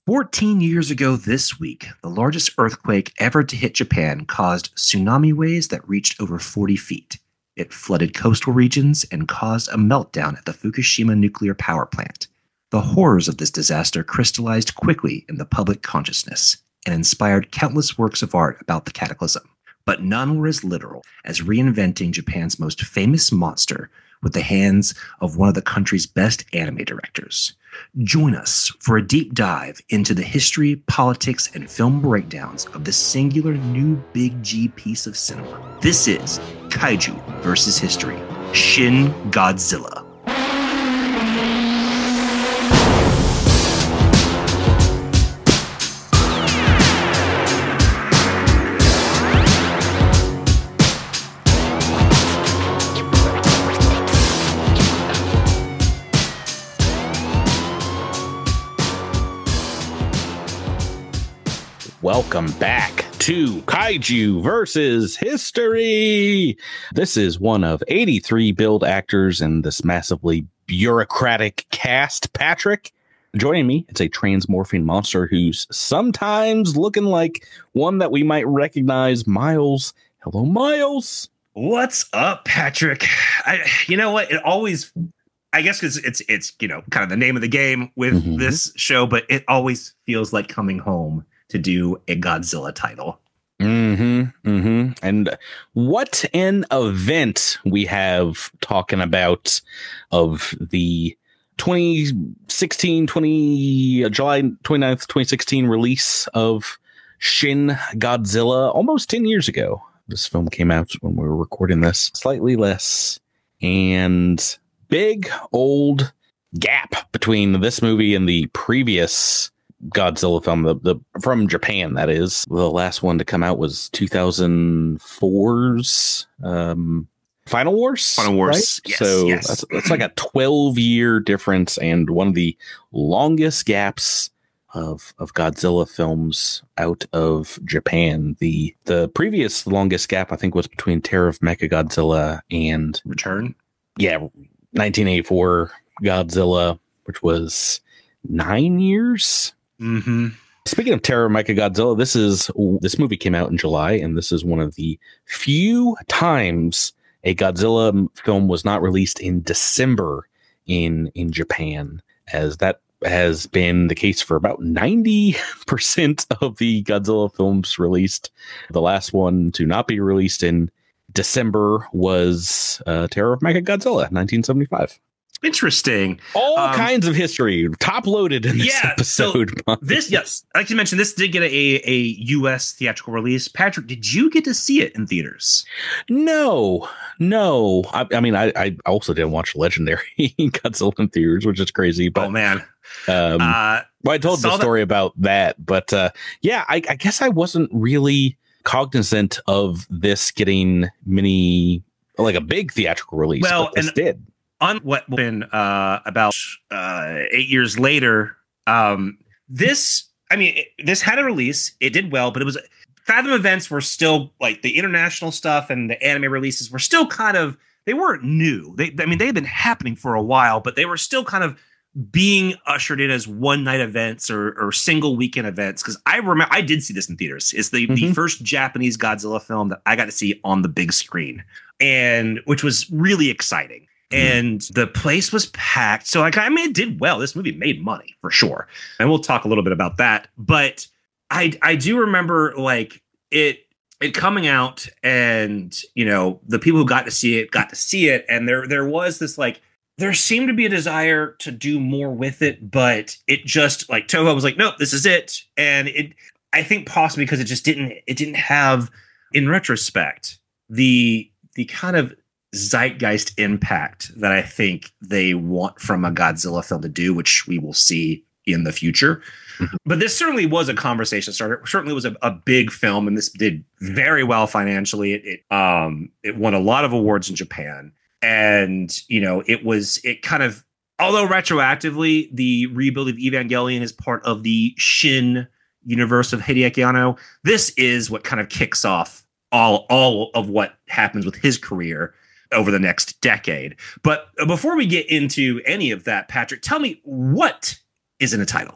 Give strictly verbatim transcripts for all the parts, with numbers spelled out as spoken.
fourteen years ago this week, the largest earthquake ever to hit Japan caused tsunami waves that reached over forty feet. It flooded coastal regions and caused a meltdown at the Fukushima nuclear power plant. The horrors of this disaster crystallized quickly in the public consciousness and inspired countless works of art about the cataclysm. But none were as literal as reinventing Japan's most famous monster with the hands of one of the country's best anime directors. Join us for a deep dive into the history, politics, and film breakdowns of this singular new Big G piece of cinema. This is Kaiju versus History, Shin Godzilla. Welcome back to Kaiju versus History. This is one of eighty-three billed actors in this massively bureaucratic cast. Patrick, joining me, it's a transmorphing monster who's sometimes looking like one that we might recognize, Miles. Hello, Miles. What's up, Patrick? I, you know what? It always, I guess because it's, it's, you know, kind of the name of the game with mm-hmm. this show, but it always feels like coming home to do a Godzilla title. Mm-hmm, mm-hmm. And what an event we have talking about of the twenty sixteen, twenty, July twenty-ninth, twenty sixteen release of Shin Godzilla almost ten years ago. This film came out when we were recording this, slightly less. And big old gap between this movie and the previous Godzilla film, the, the from Japan, that is. The last one to come out was two thousand four's um, Final Wars. Final Wars. Right? Yes, so yes. That's, that's like a twelve year difference and one of the longest gaps of of Godzilla films out of Japan. The the previous longest gap, I think, was between Terror of Mechagodzilla and Return. Yeah, nineteen eighty-four Godzilla, which was nine years. Mm-hmm. Speaking of Terror of Mechagodzilla, this is this movie came out in July, and this is one of the few times a Godzilla film was not released in December in in Japan, as that has been the case for about ninety percent of the Godzilla films released. The last one to not be released in December was uh, Terror of Mechagodzilla, nineteen seventy-five. Interesting. All um, kinds of history top loaded in this yeah, episode. So this, yes, like you mentioned, this did get a, a U S theatrical release. Patrick, did you get to see it in theaters? No, no. I, I mean, I, I also didn't watch Legendary Godzilla in theaters, which is crazy. But, oh, man. Um, uh, well, I told the story that- about that. But uh, yeah, I, I guess I wasn't really cognizant of this getting many, like a big theatrical release. Well, but this and- did. On what been uh, about uh, eight years later, um, this, I mean, it, this had a release. It did well, but it was Fathom events were still like the international stuff and the anime releases were still kind of, they weren't new. They, I mean, they had been happening for a while, but they were still kind of being ushered in as one night events or, or single weekend events. Because I remember, I did see this in theaters. It's the, mm-hmm. the first Japanese Godzilla film that I got to see on the big screen, and which was really exciting. And the place was packed. So like, I mean, it did well. This movie made money for sure. And we'll talk a little bit about that. But I I do remember like it it coming out, and, you know, the people who got to see it got to see it. And there there was this like, there seemed to be a desire to do more with it. But it just like Toho was like, nope, this is it. And it I think possibly because it just didn't it didn't have, in retrospect, the the kind of zeitgeist impact that I think they want from a Godzilla film to do, which we will see in the future. Mm-hmm. But this certainly was a conversation starter. Certainly was a, a big film, and this did very well financially. It, it um it won a lot of awards in Japan, and you know it was it kind of, although retroactively the rebuild of Evangelion is part of the Shin universe of Hideaki Anno, this is what kind of kicks off all all of what happens with his career over the next decade. But before we get into any of that, Patrick, tell me, what is in a title?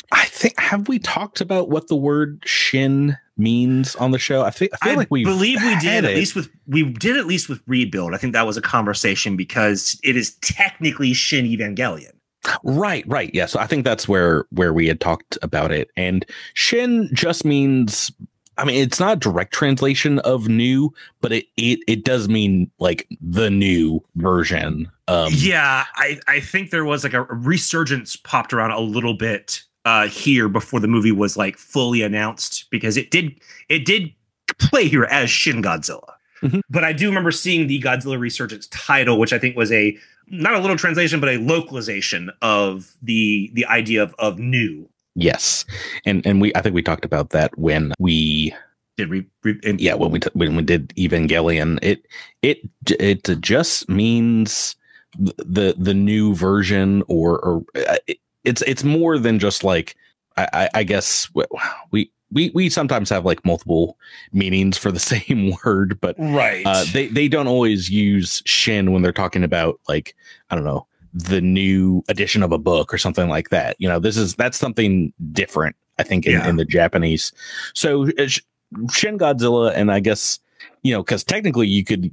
I think, have we talked about what the word Shin means on the show? I think I feel I like we believe we did it. at least with we did at least with Rebuild. I think that was a conversation because it is technically Shin Evangelion. Right, right. Yeah. So I think that's where where we had talked about it. And Shin just means, I mean, it's not a direct translation of new, but it it, it does mean like the new version. Um, yeah, I, I think there was like a resurgence popped around a little bit uh, here before the movie was like fully announced, because it did it did play here as Shin Godzilla. Mm-hmm. But I do remember seeing the Godzilla Resurgence title, which I think was a not a little translation, but a localization of the the idea of, of new. Yes, and and we I think we talked about that when we did we, we and, yeah when we t- when we did Evangelion. It it it just means the the new version, or or it, it's it's more than just like I, I guess we. We we sometimes have like multiple meanings for the same word, but right. uh, they they don't always use Shin when they're talking about like, I don't know, the new edition of a book or something like that. You know, this is that's something different, I think, in, yeah. in the Japanese. So uh, Shin Godzilla, and I guess, you know, because technically you could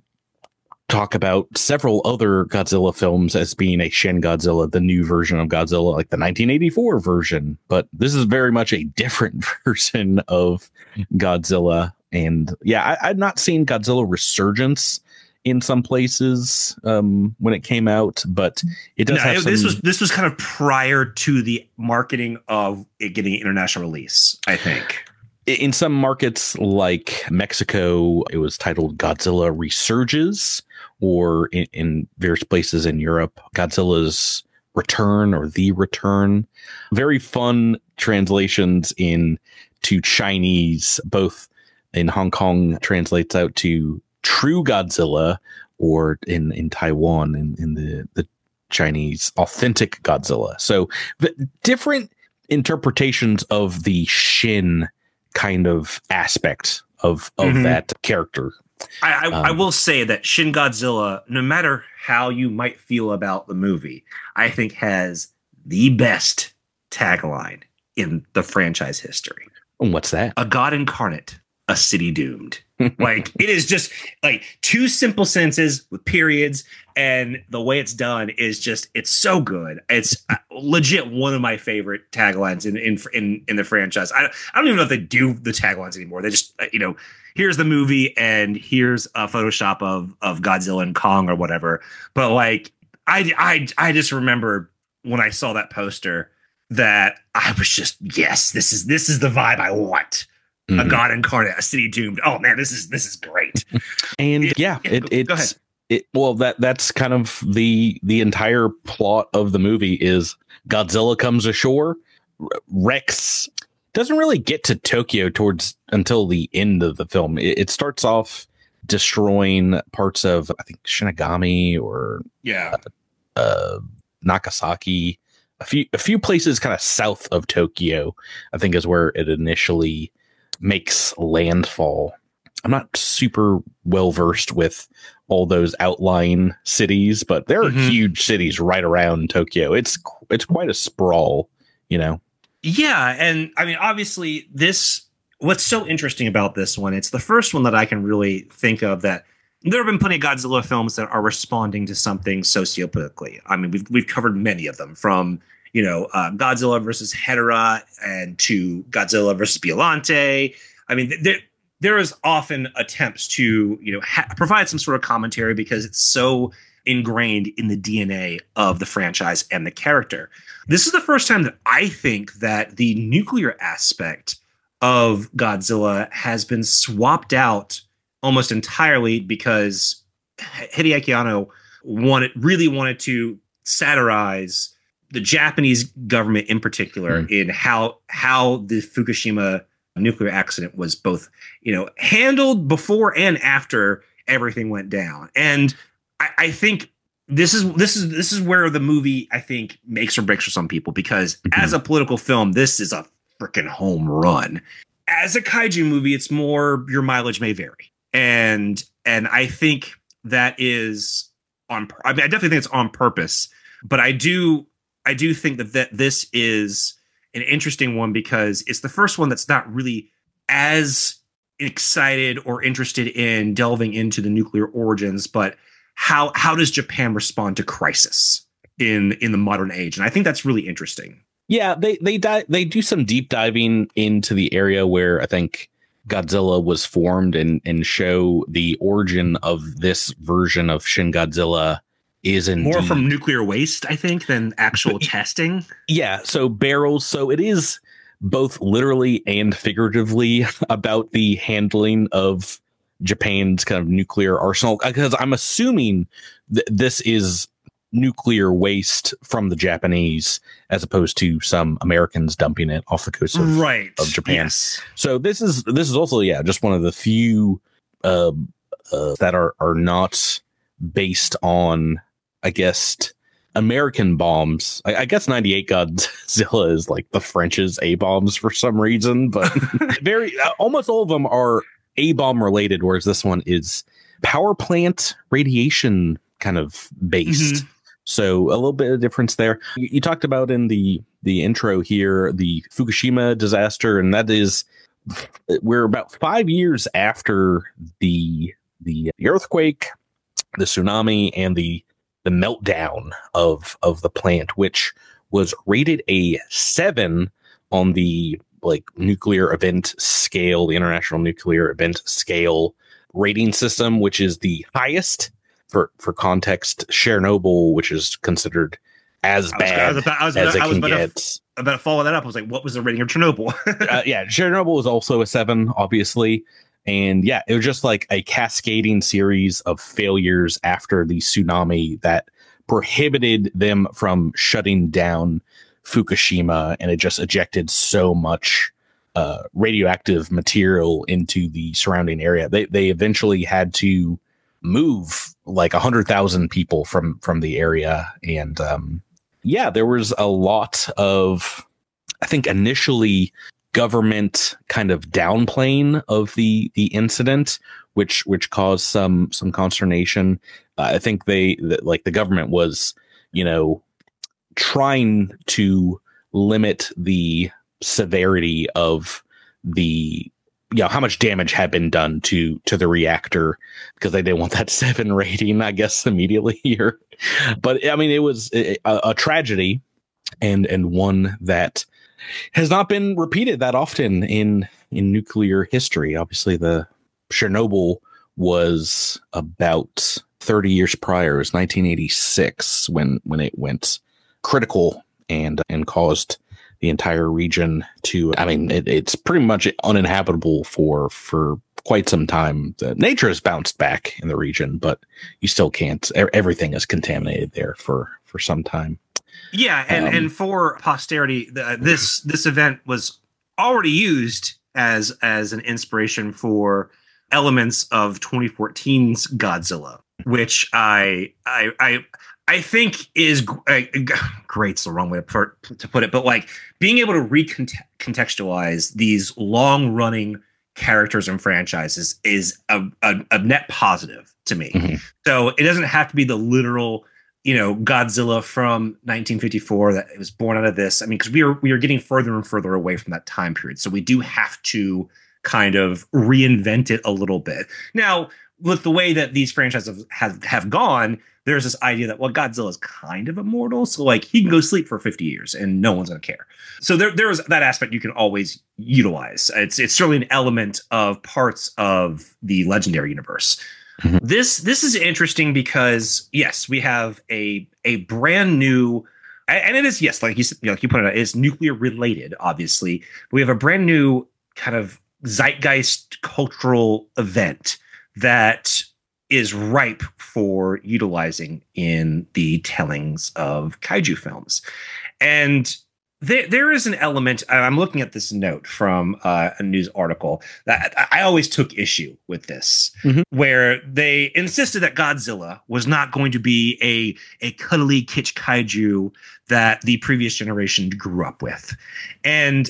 talk about several other Godzilla films as being a Shin Godzilla, the new version of Godzilla, like the nineteen eighty-four version. But this is very much a different version of Godzilla. And yeah, I, I'd not seen Godzilla Resurgence in some places um, when it came out, but it does no, have it, some... This was this was kind of prior to the marketing of it getting international release, I think. In some markets like Mexico, it was titled Godzilla Resurges, or in, in various places in Europe, Godzilla's Return or The Return. Very fun translations in to Chinese, both in Hong Kong translates out to True Godzilla, or in, in Taiwan, in, in the, the Chinese, Authentic Godzilla. So the different interpretations of the Shin kind of aspect of of mm-hmm. that character. I, I, um, I will say that Shin Godzilla, no matter how you might feel about the movie, I think has the best tagline in the franchise history. What's that? A god incarnate, a city doomed. Like, it is just like two simple sentences with periods, and the way it's done is just, it's so good. It's legit one of my favorite taglines in in in, in the franchise. I, I don't even know if they do the taglines anymore. They just, you know, here's the movie and here's a Photoshop of of Godzilla and Kong or whatever. But like, I I I just remember when I saw that poster that I was just, yes, this is this is the vibe I want. Mm-hmm. A god incarnate, a city doomed. Oh man, this is this is great. And it, yeah, it, it go ahead. It, well, that that's kind of the the entire plot of the movie is Godzilla comes ashore. Rex doesn't really get to Tokyo towards until the end of the film. It, it starts off destroying parts of, I think, Shinigami or yeah, uh, uh, Nagasaki. A few a few places kind of south of Tokyo, I think, is where it initially makes landfall. I'm not super well versed with all those outlying cities, but there are mm-hmm. huge cities right around Tokyo. It's it's quite a sprawl, you know. Yeah, and I mean, obviously, this. What's so interesting about this one? It's the first one that I can really think of that. There have been plenty of Godzilla films that are responding to something sociopolitically. I mean, we've we've covered many of them, from you know uh, Godzilla versus Hedorah and to Godzilla versus Biollante. I mean, there there is often attempts to you know ha- provide some sort of commentary because it's so ingrained in the D N A of the franchise and the character. This is the first time that I think that the nuclear aspect of Godzilla has been swapped out almost entirely because Hideaki Anno wanted really wanted to satirize the Japanese government in particular mm. in how how the Fukushima nuclear accident was both, you know, handled before and after everything went down. And I, I think this is this is this is where the movie, I think, makes or breaks for some people, because mm-hmm. as a political film, this is a freaking home run. As a kaiju movie, it's more your mileage may vary. And and I think that is on. I mean, I definitely think it's on purpose. But I do I do think that, that this is an interesting one because it's the first one that's not really as excited or interested in delving into the nuclear origins, but how how does Japan respond to crisis in in the modern age? And I think that's really interesting. Yeah, they they di- they do some deep diving into the area where I think Godzilla was formed and and show the origin of this version of Shin Godzilla is indeed more from nuclear waste, I think, than actual but, testing. Yeah, so barrels. So it is both literally and figuratively about the handling of Japan's kind of nuclear arsenal, because I'm assuming th- this is nuclear waste from the Japanese as opposed to some Americans dumping it off the coast of, right. of Japan. Yes. So this is this is also, yeah, just one of the few uh, uh, that are are not based on, I guess, American bombs. I, I guess ninety-eight Godzilla is like the French's A-bombs for some reason, but very uh, almost all of them are A-bomb related, whereas this one is power plant radiation kind of based. Mm-hmm. So a little bit of difference there. You, you talked about in the the intro here the Fukushima disaster, and that is we're about five years after the the, the earthquake, the tsunami, and the the meltdown of of the plant, which was rated a seven on the like nuclear event scale, the International Nuclear Event Scale rating system, which is the highest. For for context, Chernobyl, which is considered as bad I was, I was about, I was as about, it can get. To, about to follow that up, I was like, what was the rating of Chernobyl? uh, yeah, Chernobyl was also a seven, obviously. And yeah, it was just like a cascading series of failures after the tsunami that prohibited them from shutting down Fukushima. And it just ejected so much uh, radioactive material into the surrounding area. They, they eventually had to move like a hundred thousand people from from the area, and um yeah there was a lot of, I think, initially government kind of downplaying of the the incident, which which caused some some consternation. uh, I think they like the government was, you know, trying to limit the severity of the, you know, how much damage had been done to to the reactor, because they didn't want that seven rating, I guess, immediately here. But I mean, it was a, a tragedy, and and one that has not been repeated that often in in nuclear history. Obviously, the Chernobyl was about thirty years prior. It was nineteen eighty-six when when it went critical and and caused the entire region to, I mean, it, it's pretty much uninhabitable for for quite some time. The nature has bounced back in the region, but you still can't. Everything is contaminated there for for some time. Yeah, and um, and for posterity, the, this this event was already used as as an inspiration for elements of twenty fourteen's Godzilla, which I I I. I think is uh, great's the wrong way to put, to put it, but like being able to recontextualize these long running characters and franchises is a, a, a net positive to me. Mm-hmm. So it doesn't have to be the literal, you know, Godzilla from nineteen fifty-four that was born out of this. I mean, because we are we are getting further and further away from that time period, so we do have to kind of reinvent it a little bit. Now, with the way that these franchises have, have, have gone, there's this idea that, well, Godzilla is kind of immortal, so like he can go sleep for fifty years and no one's going to care. So there, there is that aspect you can always utilize. It's it's certainly an element of parts of the Legendary universe. Mm-hmm. This this is interesting because yes, we have a a brand new, and it is yes, like you like you pointed out, it's nuclear related, obviously. But we have a brand new kind of zeitgeist cultural event that is ripe for utilizing in the tellings of kaiju films. And there, there is an element, I'm looking at this note from uh, a news article, that I always took issue with this, mm-hmm. where they insisted that Godzilla was not going to be a, a cuddly kitsch kaiju that the previous generation grew up with. And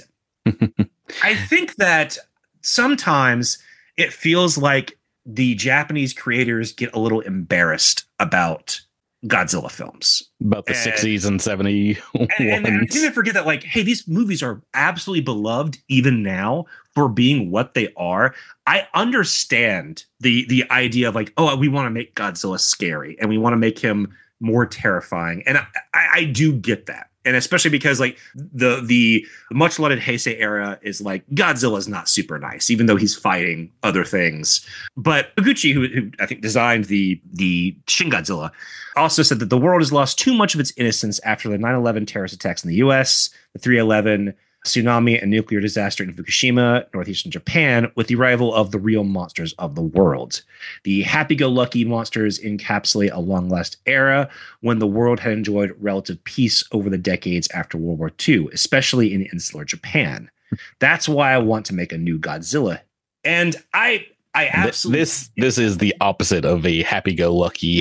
I think that sometimes it feels like the Japanese creators get a little embarrassed about Godzilla films. About the And- sixties and seventies. And, and, and I didn't forget that, like, hey, these movies are absolutely beloved even now for being what they are. I understand the the idea of like, oh, we want to make Godzilla scary and we want to make him more terrifying, and I, I, I do get that. And especially because like the the much lauded Heisei era is like Godzilla's not super nice, even though he's fighting other things. But Iguchi, who, who I think designed the the Shin Godzilla, also said that the world has lost too much of its innocence after the nine eleven terrorist attacks in the U S, the three eleven tsunami and nuclear disaster in Fukushima, northeastern Japan, with the arrival of the real monsters of the world. The happy-go-lucky monsters encapsulate a long-last era when the world had enjoyed relative peace over the decades after World War Two, especially in insular Japan. That's why I want to make a new Godzilla. And I I absolutely this this is the opposite of a happy-go-lucky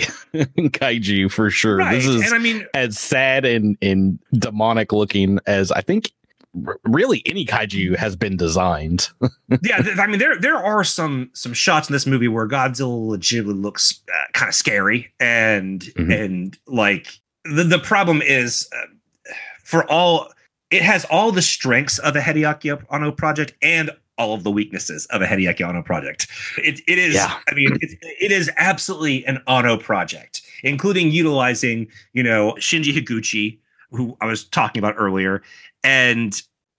kaiju for sure. Right. This is and I mean, as sad and, and demonic looking as I think r- really any kaiju has been designed. yeah, th- I mean, there there are some some shots in this movie where Godzilla legitimately looks uh, kind of scary, and Mhm. and like the the problem is uh, for all it has all the strengths of a Hideaki Anno project and all of the weaknesses of a Hideaki Anno project. It it is, Yeah. I mean, it, it is absolutely an Anno project, including utilizing, you know, Shinji Higuchi, who I was talking about earlier, and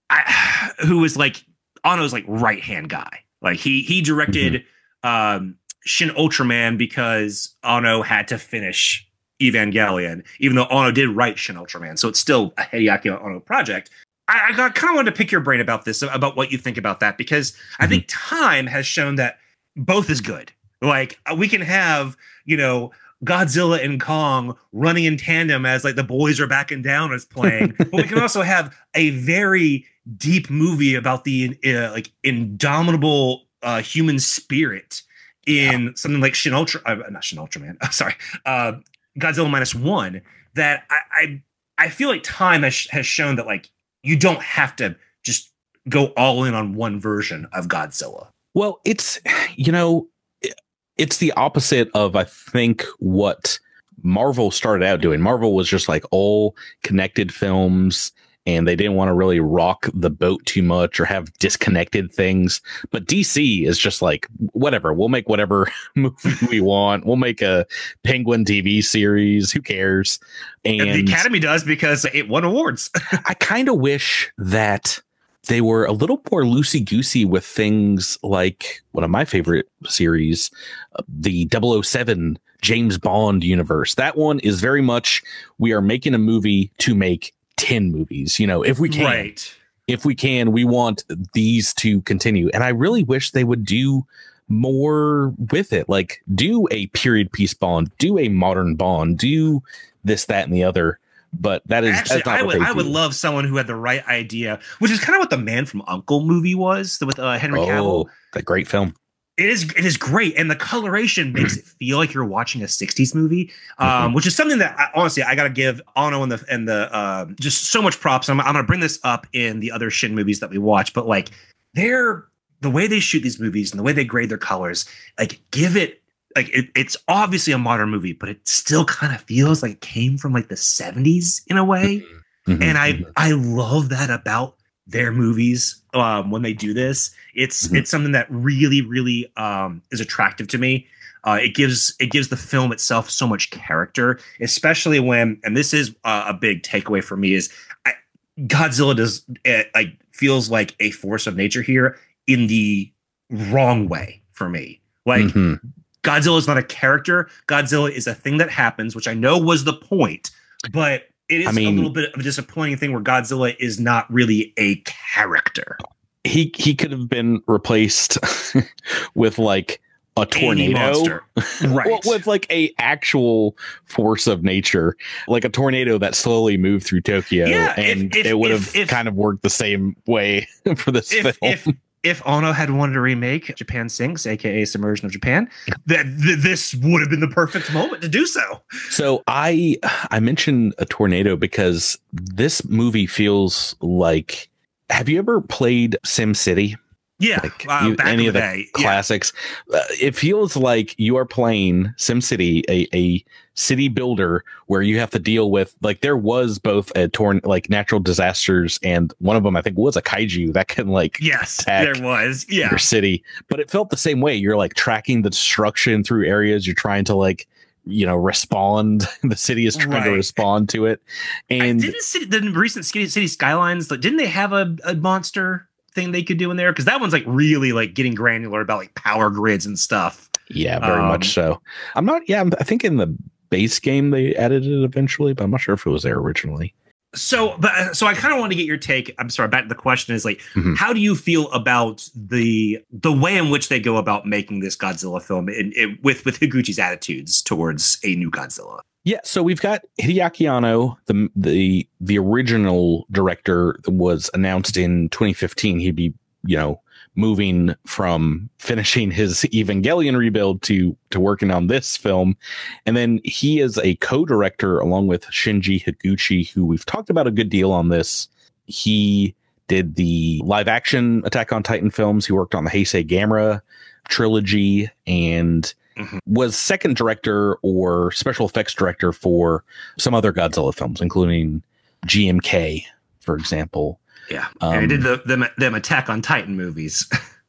I, who was like Anno's like right hand guy. Like he he directed um, Shin Ultraman because Anno had to finish Evangelion, even though Anno did write Shin Ultraman, so it's still a Hideaki Anno project. I, I kind of wanted to pick your brain about this, about what you think about that, because I think time has shown that both is good. Like we can have, you know, Godzilla and Kong running in tandem as like the boys are backing down is playing, but we can also have a very deep movie about the uh, like indomitable uh, human spirit in yeah. something like Shin Ultra, uh, not Shin Ultraman, uh, sorry, uh, Godzilla minus one. That I, I I feel like time has has shown that like you don't have to just go all in on one version of Godzilla. Well, it's, you know, it's the opposite of, I think, what Marvel started out doing. Marvel was just like all connected films, and they didn't want to really rock the boat too much or have disconnected things. But D C is just like, whatever, we'll make whatever movie we want. We'll make a Penguin T V series. Who cares? And, and the Academy does because it won awards. I kind of wish that they were a little more loosey-goosey with things like one of my favorite series, uh, the double oh seven James Bond universe. That one is very much, we are making a movie to make ten movies. You know, if we can, right. if we can, we want these to continue. And I really wish they would do more with it. Like do a period piece Bond, do a modern Bond, do this, that, and the other. But that is actually, that's not I what would they I do. would love someone who had the right idea, which is kind of what the Man from U N C L E movie was with uh, Henry oh, Cavill. That great film. It is it is great, and the coloration makes it feel like you're watching a sixties movie, um, mm-hmm. which is something that I, honestly I got to give Anno and the and the uh, just so much props. I'm, I'm going to bring this up in the other Shin movies that we watch, but like they're the way they shoot these movies and the way they grade their colors, like give it. Like it, it's obviously a modern movie, but it still kind of feels like it came from like the seventies in a way. Mm-hmm, and I, mm-hmm. I love that about their movies. Um, when they do this, it's, mm-hmm. it's something that really, really um, is attractive to me. Uh, it gives, it gives the film itself so much character, especially when, and this is uh, a big takeaway for me is I, Godzilla does it, like feels like a force of nature here in the wrong way for me. Like, mm-hmm. Godzilla is not a character. Godzilla is a thing that happens, which I know was the point, but it is I mean, a little bit of a disappointing thing where Godzilla is not really a character. He he could have been replaced with like a tornado, right? With like a actual force of nature, like a tornado that slowly moved through Tokyo, yeah, and if, if, it would if, have if, kind of worked the same way for this if, film. If, If Ono had wanted to remake Japan Sinks, aka Submersion of Japan, that th- this would have been the perfect moment to do so. So I I mentioned a tornado because this movie feels like. Have you ever played SimCity? Yeah, like uh, you, back any in of the the day. classics. Uh, it feels like you are playing SimCity, a, a city builder where you have to deal with, like, there was both a torn like natural disasters, and one of them I think was a kaiju that can like Yes, attack there was. Yeah, your city. But it felt the same way. You're like tracking the destruction through areas. You're trying to like, you know, respond. The city is trying Right. to respond to it. I And didn't city, the recent city, city skylines, like, didn't they have a, a monster thing they could do in there? Because that one's like really like getting granular about like power grids and stuff. yeah, very Um, much so. I'm not. Yeah, I'm, I think in the base game they added it eventually, but I'm not sure if it was there originally. So, but so I kind of want to get your take. I'm sorry. Back to the question is like, Mhm. how do you feel about the the way in which they go about making this Godzilla film, in, in, with with Higuchi's attitudes towards a new Godzilla? Yeah, so we've got Hideaki Anno, the the the original director, was announced in twenty fifteen. He'd be, you know, moving from finishing his Evangelion rebuild to to working on this film. And then he is a co-director along with Shinji Higuchi, who we've talked about a good deal on this. He did the live action Attack on Titan films. He worked on the Heisei Gamera trilogy and mm-hmm. was second director or special effects director for some other Godzilla films, including G M K, for example. Yeah, um, and he did the them, them Attack on Titan movies.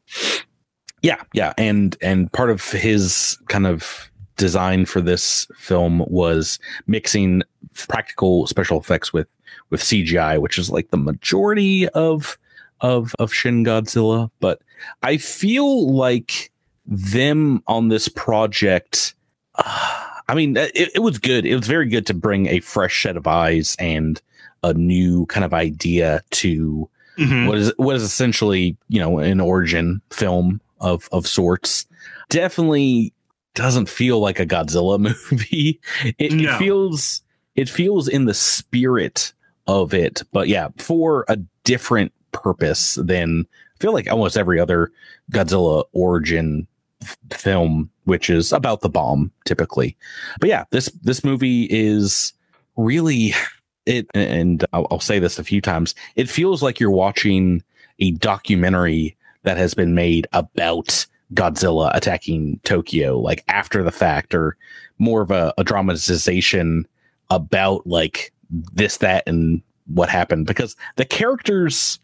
yeah, yeah, and and part of his kind of design for this film was mixing practical special effects with with C G I, which is like the majority of of of Shin Godzilla. But I feel like them on this project, uh, I mean, it, it was good. It was very good to bring a fresh set of eyes and a new kind of idea to mm-hmm. what is what is essentially, you know, an origin film of of sorts. Definitely doesn't feel like a Godzilla movie. It, no. it feels it feels in the spirit of it, but yeah, for a different purpose than I feel like almost every other Godzilla origin f- film, which is about the bomb typically. But yeah, this this movie is really it, and I'll, I'll say this a few times. It feels like you're watching a documentary that has been made about Godzilla attacking Tokyo, like after the fact, or more of a, a dramatization about like this, that, and what happened, because the characters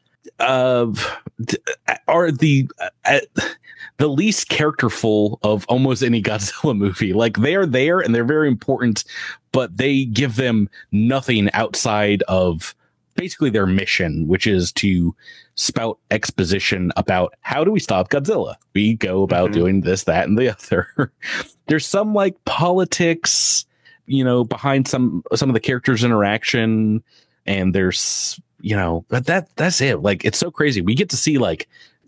of uh, are the uh, the least characterful of almost any Godzilla movie. Like they are there and they're very important, but they give them nothing outside of basically their mission, which is to spout exposition about how do we stop Godzilla. We go about mm-hmm. doing this, that, and the other. There's some like politics, you know, behind some some of the characters' interaction, and there's, you know, but that that's it. Like it's so crazy. We get to see like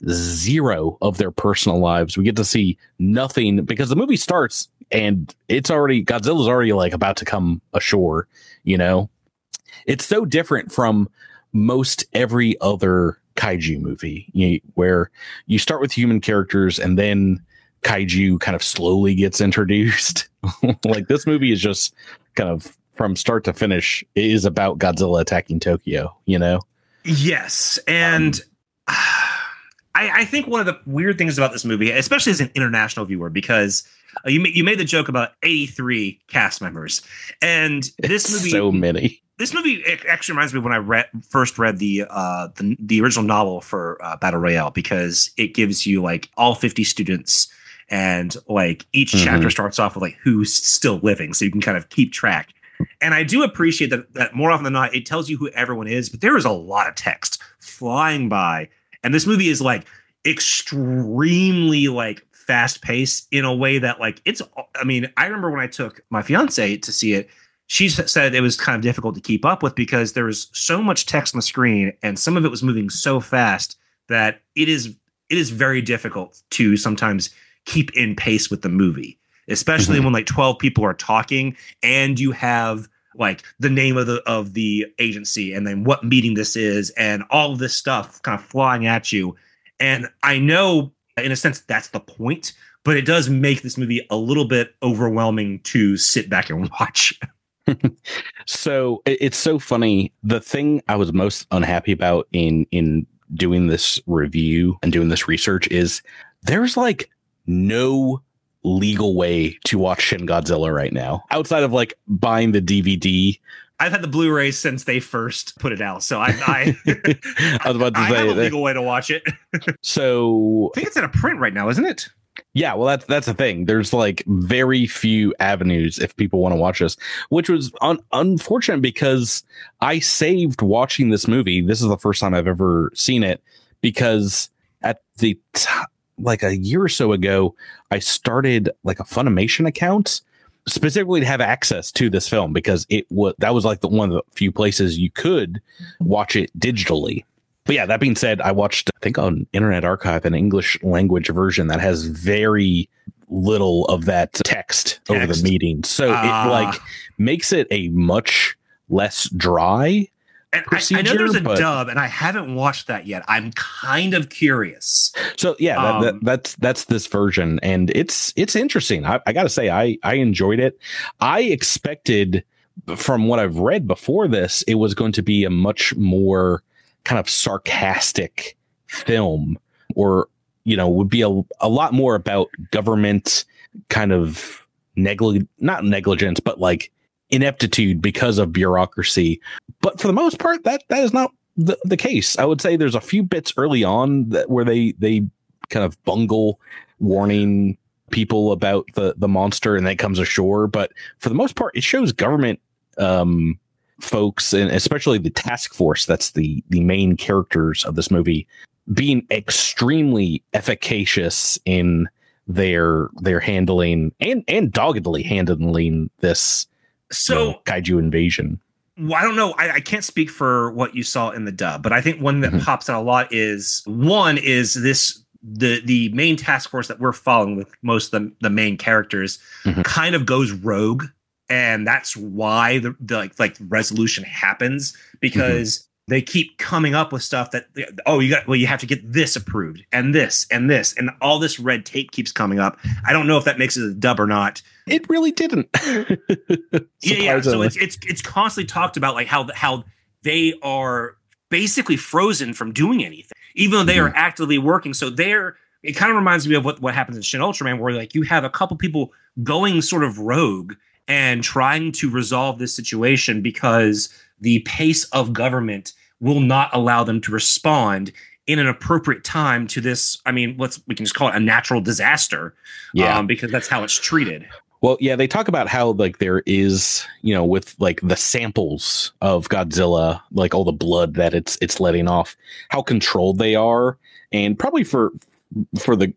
zero of their personal lives. We get to see nothing because the movie starts and it's already Godzilla's already like about to come ashore, you know. It's so different from most every other kaiju movie, you, where you start with human characters and then kaiju kind of slowly gets introduced. Like this movie is just kind of from start to finish is about Godzilla attacking Tokyo, you know? Yes. And um, I, I think one of the weird things about this movie, especially as an international viewer, because uh, you, you made the joke about eighty-three cast members, and this movie, so many. This movie actually reminds me of when I read first read the uh, the, the original novel for uh, Battle Royale, because it gives you like all fifty students, and like each mm-hmm. chapter starts off with like who's still living, so you can kind of keep track. And I do appreciate that that more often than not, it tells you who everyone is, but there is a lot of text flying by, and this movie is like extremely like fast paced in a way that like it's. I mean, I remember when I took my fiance to see it. She said it was kind of difficult to keep up with because there was so much text on the screen and some of it was moving so fast that it is it is very difficult to sometimes keep in pace with the movie, especially mm-hmm. when like twelve people are talking and you have like the name of the of the agency and then what meeting this is and all of this stuff kind of flying at you. And I know in a sense that's the point, but it does make this movie a little bit overwhelming to sit back and watch. So it's so funny. The thing I was most unhappy about in in doing this review and doing this research is there's like no legal way to watch Shin Godzilla right now outside of like buying the D V D. I've had the Blu-ray since they first put it out, so I I, I was about to I say have a that. legal way to watch it. So I think it's in a print right now, isn't it? yeah, well, that's that's the thing. There's like very few avenues if people want to watch this, which was un- unfortunate because I saved watching this movie. This is the first time I've ever seen it because at the t- like a year or so ago, I started like a Funimation account specifically to have access to this film because it was that was like the one of the few places you could watch it digitally. But yeah, that being said, I watched, I think on Internet Archive, an English language version that has very little of that text, text. over the meeting. So uh, it like makes it a much less dry and procedure. I, I know there's a but, dub, and I haven't watched that yet. I'm kind of curious. So yeah, that, um, that, that's that's this version, and it's it's interesting. I, I got to say, I I enjoyed it. I expected, from what I've read before this, it was going to be a much more kind of sarcastic film, or you know, would be a, a lot more about government kind of neglig not negligence, but like ineptitude because of bureaucracy. But for the most part, that that is not the, the case. I would say there's a few bits early on that where they they kind of bungle warning people about the the monster and then it comes ashore. But for the most part, it shows government um folks, and especially the task force that's the the main characters of this movie, being extremely efficacious in their their handling and and doggedly handling this so you know, kaiju invasion. Well, I don't know. I, I can't speak for what you saw in the dub, but I think one that mm-hmm. pops out a lot is one is this the the main task force that we're following with most of the, the main characters mm-hmm. kind of goes rogue. And that's why the, the like like resolution happens, because mm-hmm. they keep coming up with stuff that, oh, you got well, you have to get this approved and this and this and all this red tape keeps coming up. I don't know if that makes it a dub or not. It really didn't. yeah, yeah. So it's it's it's constantly talked about like how how they are basically frozen from doing anything, even though they mm-hmm. are actively working. So they're it kind of reminds me of what what happens in Shin Ultraman, where like you have a couple people going sort of rogue and trying to resolve this situation because the pace of government will not allow them to respond in an appropriate time to this. I mean, let's we can just call it a natural disaster, yeah, um, because that's how it's treated. Well, yeah, they talk about how like there is, you know, with like the samples of Godzilla, like all the blood that it's it's letting off, how controlled they are, and probably for for the,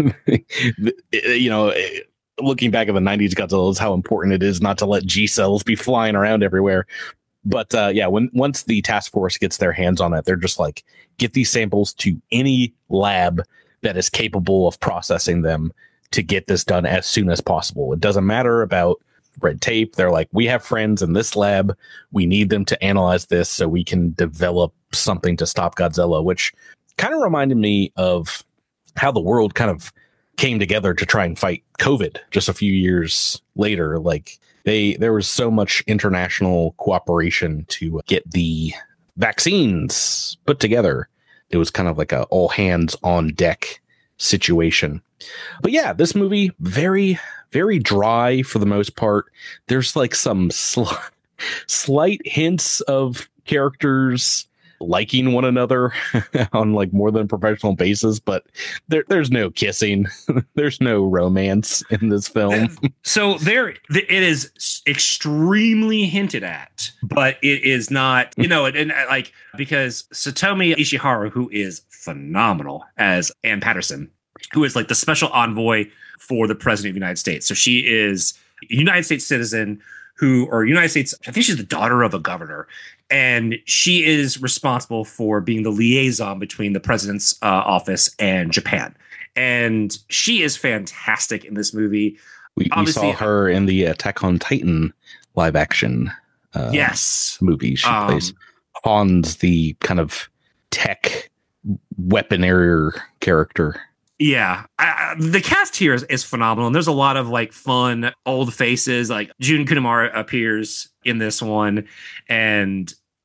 you know. Looking back at the nineties Godzilla is how important it is not to let G cells be flying around everywhere. But uh, yeah, when once the task force gets their hands on it, they're just like, get these samples to any lab that is capable of processing them to get this done as soon as possible. It doesn't matter about red tape. They're like, we have friends in this lab. We need them to analyze this so we can develop something to stop Godzilla, which kind of reminded me of how the world kind of came together to try and fight COVID just a few years later. Like they, there was so much international cooperation to get the vaccines put together. It was kind of like a all hands on deck situation. But yeah, this movie, very, very dry for the most part. There's like some sl- slight hints of characters liking one another on like more than professional basis, but there, there's no kissing. There's no romance in this film. So there, it is extremely hinted at, but it is not, you know, and, and like, because Satomi Ishihara, who is phenomenal as Ann Patterson, who is like the special envoy for the president of the United States. So she is a United States citizen who, or United States, I think she's the daughter of a governor. And she is responsible for being the liaison between the president's uh, office and Japan. And she is fantastic in this movie. We, we saw her in the Attack on Titan live action uh, yes. movie. She um, plays Hans, the kind of tech weaponeer character. Yeah, I, the cast here is, is phenomenal, and there's a lot of like fun old faces. Like Jun Kunimura appears in this one, and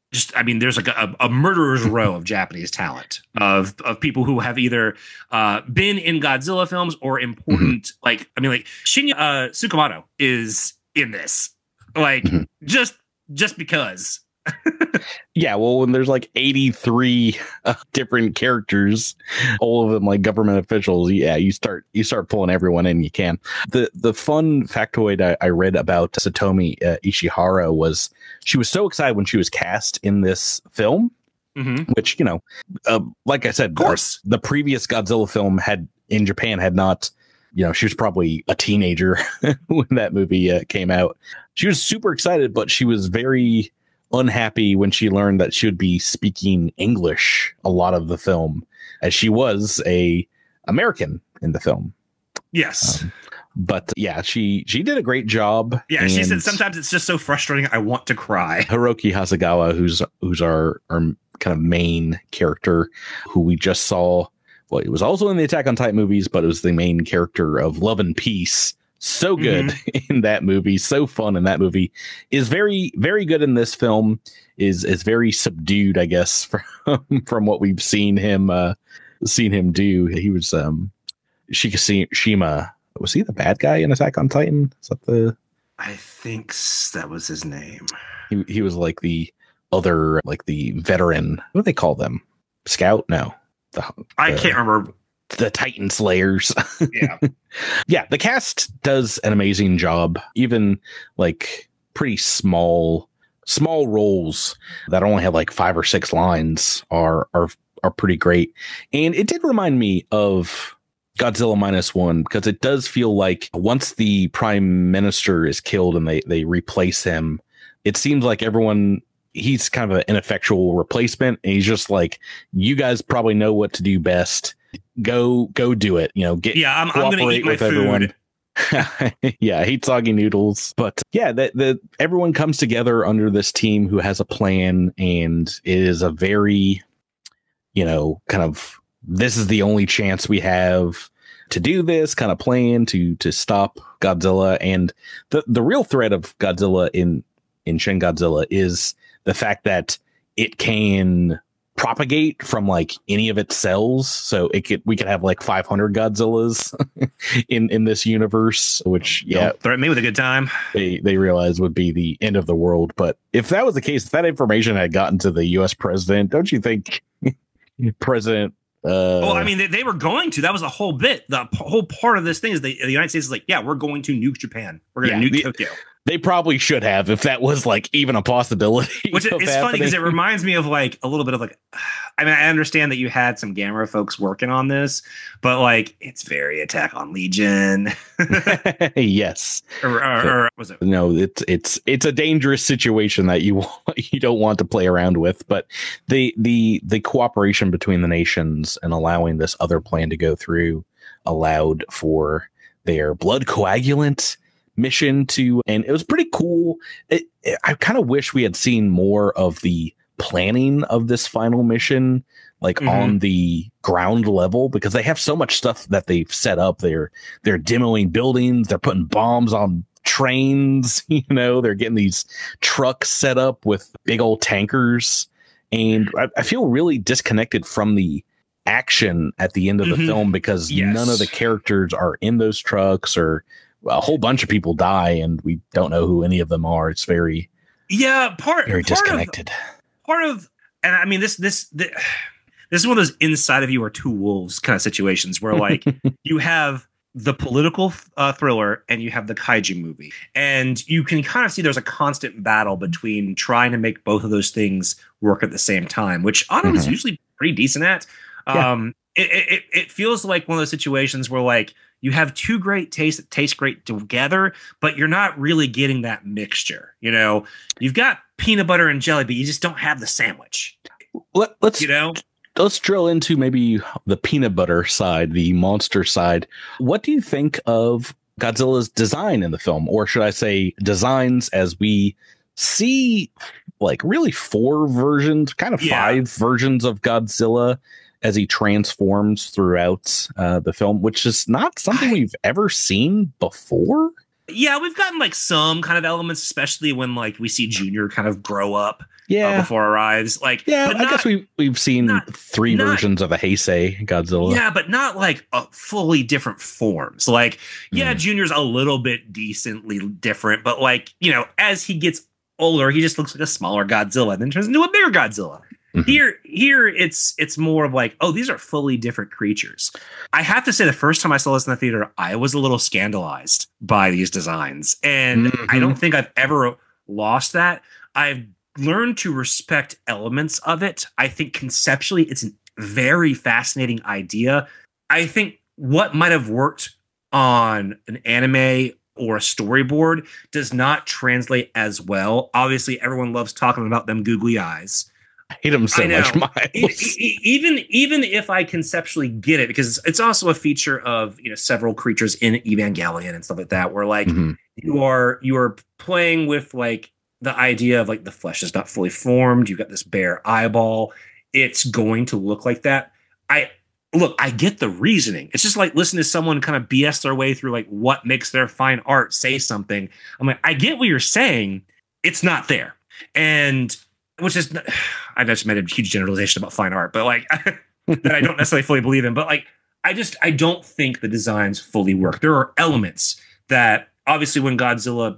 just I mean, there's like a, a murderer's row of Japanese talent of of people who have either uh, been in Godzilla films or important. Mm-hmm. Like I mean, like Shinya uh, Tsukamoto is in this, like mm-hmm. just just because. Yeah, well, when there's like eighty-three uh, different characters, all of them like government officials, yeah, you start you start pulling everyone in you can. The the fun factoid I, I read about Satomi uh, Ishihara was she was so excited when she was cast in this film, mm-hmm. which, you know, uh, like I said, of course, uh, the previous Godzilla film had in Japan had not, you know, she was probably a teenager when that movie uh, came out. She was super excited, but she was very unhappy when she learned that she would be speaking English a lot of the film, as she was a American in the film. Yes. Um, but yeah, she she did a great job. Yeah, she said sometimes it's just so frustrating, I want to cry. Hiroki Hasegawa, who's who's our, our kind of main character, who we just saw, well, it was also in the Attack on Titan movies, but it was the main character of Love and Peace. So good mm-hmm. in that movie, so fun in that movie, is very, very good in this film, is is very subdued, I guess, from from what we've seen him uh, seen him do. He was um, Shikishima. Was he the bad guy in Attack on Titan? Is that the? I think that was his name. He he was like the other, like the veteran. What do they call them? Scout? No, the, the, I can't remember. The Titan Slayers. Yeah. Yeah. The cast does an amazing job. Even like pretty small, small roles that only have like five or six lines are, are, are pretty great. And it did remind me of Godzilla Minus One, because it does feel like once the prime minister is killed and they, they replace him, it seems like everyone, he's kind of an ineffectual replacement. And he's just like, you guys probably know what to do best. Go, go do it. You know, get, yeah, I'm, I'm going to eat my food. Everyone. Yeah, I hate soggy noodles. But yeah, that the everyone comes together under this team who has a plan, and it is a very, you know, kind of, this is the only chance we have to do this kind of plan to to stop Godzilla. And the the real threat of Godzilla in in Shin Godzilla is the fact that it can propagate from like any of its cells, so it could we could have like five hundred Godzillas in in this universe, which yeah, Don't threaten me with a good time. They they realize would be the end of the world. But if that was the case, if that information had gotten to the U S president, don't you think President? Uh, well, I mean, they, they were going to. That was the whole bit. The p- whole part of this thing is the, the United States is like, yeah, we're going to nuke Japan. We're going to yeah, nuke the, Tokyo. They probably should have, if that was like even a possibility. Which is funny because it reminds me of like a little bit of like, I mean, I understand that you had some Gamera folks working on this, but like it's very Attack on Legion. Yes. Or, or, or was it? No, it's it's it's a dangerous situation that you you don't want to play around with. But the the the cooperation between the nations and allowing this other plan to go through allowed for their blood coagulant mission to, and it was pretty cool. It, it, I kind of wish we had seen more of the planning of this final mission, like mm-hmm. on the ground level, because they have so much stuff that they've set up. They're they're demoing buildings, they're putting bombs on trains, you know, they're getting these trucks set up with big old tankers, and I, I feel really disconnected from the action at the end of the mm-hmm. film, because yes. none of the characters are in those trucks, or a whole bunch of people die and we don't know who any of them are. It's very, yeah, part very part disconnected. Of, part of, and I mean, this, this, this, this is one of those inside of you are two wolves kind of situations where like you have the political uh, thriller and you have the kaiju movie, and you can kind of see there's a constant battle between trying to make both of those things work at the same time, which Anno mm-hmm. is usually pretty decent at. Yeah. Um, it, it, it feels like one of those situations where like, you have two great tastes that taste great together, but you're not really getting that mixture. You know, you've got peanut butter and jelly, but you just don't have the sandwich. Let, let's, you know, let's drill into maybe the peanut butter side, the monster side. What do you think of Godzilla's design in the film? Or should I say designs, as we see like really four versions, kind of yeah. five versions of Godzilla as he transforms throughout uh, the film, which is not something we've ever seen before. Yeah, we've gotten like some kind of elements, especially when like we see Junior kind of grow up Yeah, uh, before our eyes. Like, yeah. but I not, guess we we've seen not, three not, versions of a Heisei Godzilla. Yeah, but not like a fully different forms. Like, yeah, Mm. Junior's a little bit decently different, but like, you know, as he gets older, he just looks like a smaller Godzilla and then turns into a bigger Godzilla. Mm-hmm. Here, here, it's it's more of like, oh, these are fully different creatures. I have to say, the first time I saw this in the theater, I was a little scandalized by these designs, and mm-hmm. I don't think I've ever lost that. I've learned to respect elements of it. I think conceptually, it's a very fascinating idea. I think what might have worked on an anime or a storyboard does not translate as well. Obviously, everyone loves talking about them googly eyes. I hate them so much, Miles. Even even if I conceptually get it, because it's, it's also a feature of, you know, several creatures in Evangelion and stuff like that, where like mm-hmm. you are you are playing with like the idea of like the flesh is not fully formed. You've got this bare eyeball. It's going to look like that. I look, I get the reasoning. It's just like listening to someone kind of B S their way through like what makes their fine art say something. I'm like, I get what you're saying. It's not there, and which is, I just made a huge generalization about fine art, but like that I don't necessarily fully believe in. But like, I just, I don't think the designs fully work. There are elements that obviously when Godzilla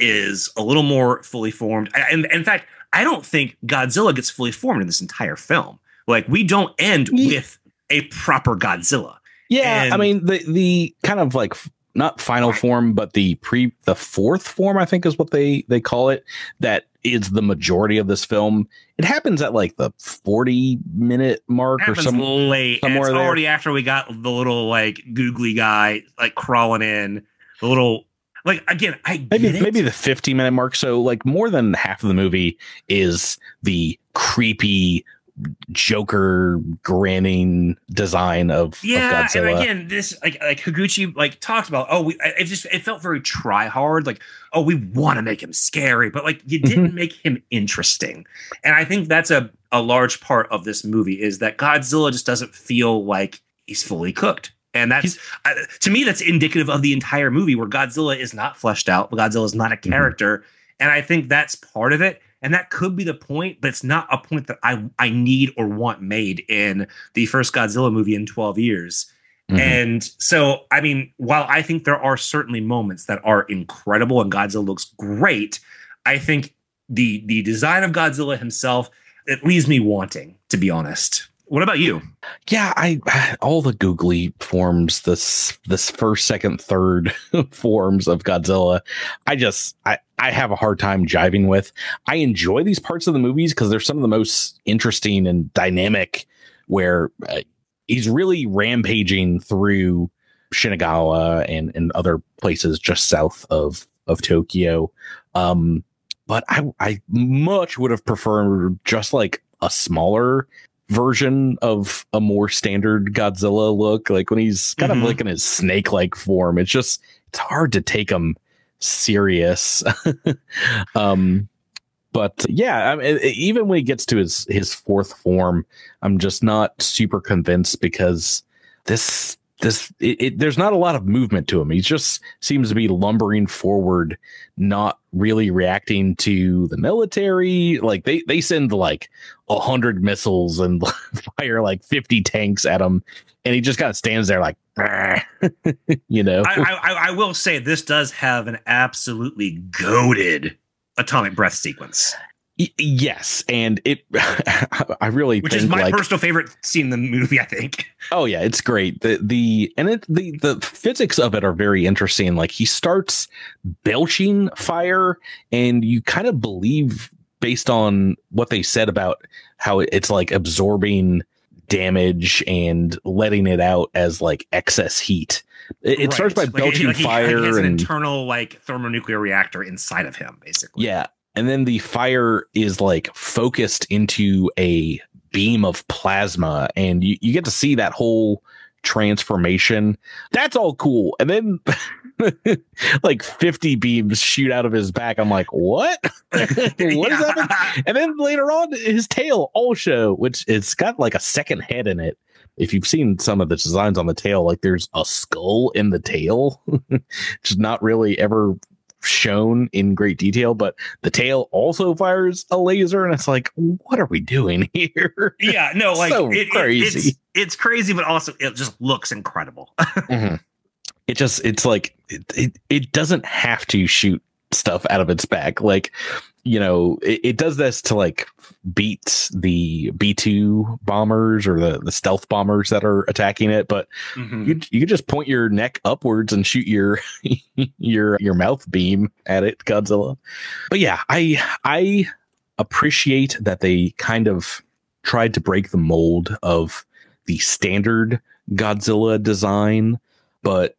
is a little more fully formed, and in fact, I don't think Godzilla gets fully formed in this entire film. Like, we don't end yeah. with a proper Godzilla. Yeah, and, I mean, the the kind of like not final form, but the pre the fourth form, I think is what they they call it. That is the majority of this film. It happens at like the forty minute mark or something late. Somewhere it's there. Already after we got the little like googly guy like crawling in, the little like again. I maybe get maybe the fifty minute mark. So like more than half of the movie is the creepy Joker grinning design of, yeah, of Godzilla. And again, this like like Higuchi like talked about. Oh, we it just it felt very try hard. Like, oh, we want to make him scary, but like you didn't mm-hmm. make him interesting. And I think that's a a large part of this movie is that Godzilla just doesn't feel like he's fully cooked. And that's uh, to me that's indicative of the entire movie where Godzilla is not fleshed out. Godzilla is not a character, mm-hmm. and I think that's part of it. And that could be the point, but it's not a point that I, I need or want made in the first Godzilla movie in twelve years. Mm-hmm. And so, I mean, while I think there are certainly moments that are incredible and Godzilla looks great, I think the the design of Godzilla himself, it leaves me wanting, to be honest. What about you? Yeah, I all the googly forms, this this first, second, third forms of Godzilla, I just I, I have a hard time jiving with. I enjoy these parts of the movies because they're some of the most interesting and dynamic, where uh, he's really rampaging through Shinagawa and, and other places just south of of Tokyo. Um, but I I much would have preferred just like a smaller version of a more standard Godzilla look, like when he's kind mm-hmm. of like in his snake-like form. It's just it's hard to take him serious. um but yeah, I mean, even when he gets to his his fourth form, I'm just not super convinced because this this it, it, there's not a lot of movement to him. He just seems to be lumbering forward, not really reacting to the military. Like they they send like a hundred missiles and fire like fifty tanks at him, and he just kind of stands there like, you know. I, I I will say this does have an absolutely goated atomic breath sequence. Y- yes, and it I really which think is my like, personal favorite scene in the movie, I think. Oh yeah, it's great. The the and it the the physics of it are very interesting. Like he starts belching fire, and you kind of believe based on what they said about how it's like absorbing damage and letting it out as like excess heat. It, it right. starts by like, belching like he, fire he has an and internal like thermonuclear reactor inside of him, basically. Yeah. And then the fire is like focused into a beam of plasma, and you, you get to see that whole transformation. That's all cool. And then like fifty beams shoot out of his back. I'm like, what? What is happening? And then later on, his tail also, which it's got like a second head in it. if you've seen some of the designs on the tail, like there's a skull in the tail, which is not really ever shown in great detail, but the tail also fires a laser, and it's like, what are we doing here? Yeah, no, like so it, crazy. It, it's, it's crazy, but also it just looks incredible. mm-hmm. It just, it's like it, it, it doesn't have to shoot stuff out of its back. Like, you know, it, it does this to like beat the B two bombers or the, the stealth bombers that are attacking it. But mm-hmm. you you could just point your neck upwards and shoot your your your mouth beam at it, Godzilla. But yeah, I I appreciate that they kind of tried to break the mold of the standard Godzilla design, but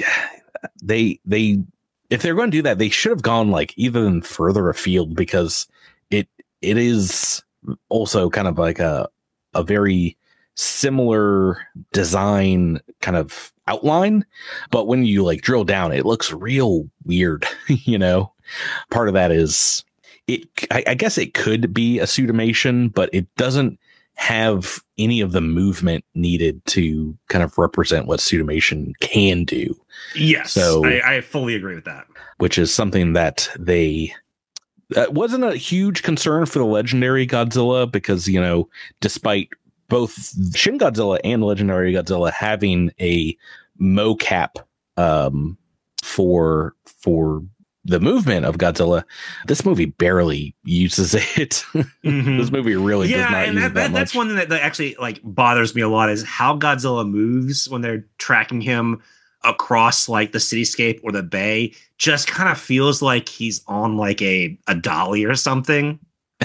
they they if they're going to do that, they should have gone like even further afield, because it it is also kind of like a a very similar design kind of outline, but when you like drill down, it looks real weird. You know, part of that is it. I, I guess it could be a suitimation, but it doesn't have any of the movement needed to kind of represent what suitimation can do. Yes, so I, I fully agree with that. Which is something that they uh, wasn't a huge concern for the legendary Godzilla, because, you know, despite both Shin Godzilla and Legendary Godzilla having a mocap um, for for the movement of Godzilla, this movie barely uses it. Mm-hmm. This movie really yeah, does not and use that, it that, that much. That's one thing that, that actually like bothers me a lot, is how Godzilla moves when they're tracking him across like the cityscape or the bay. Just kind of feels like he's on like a, a dolly or something.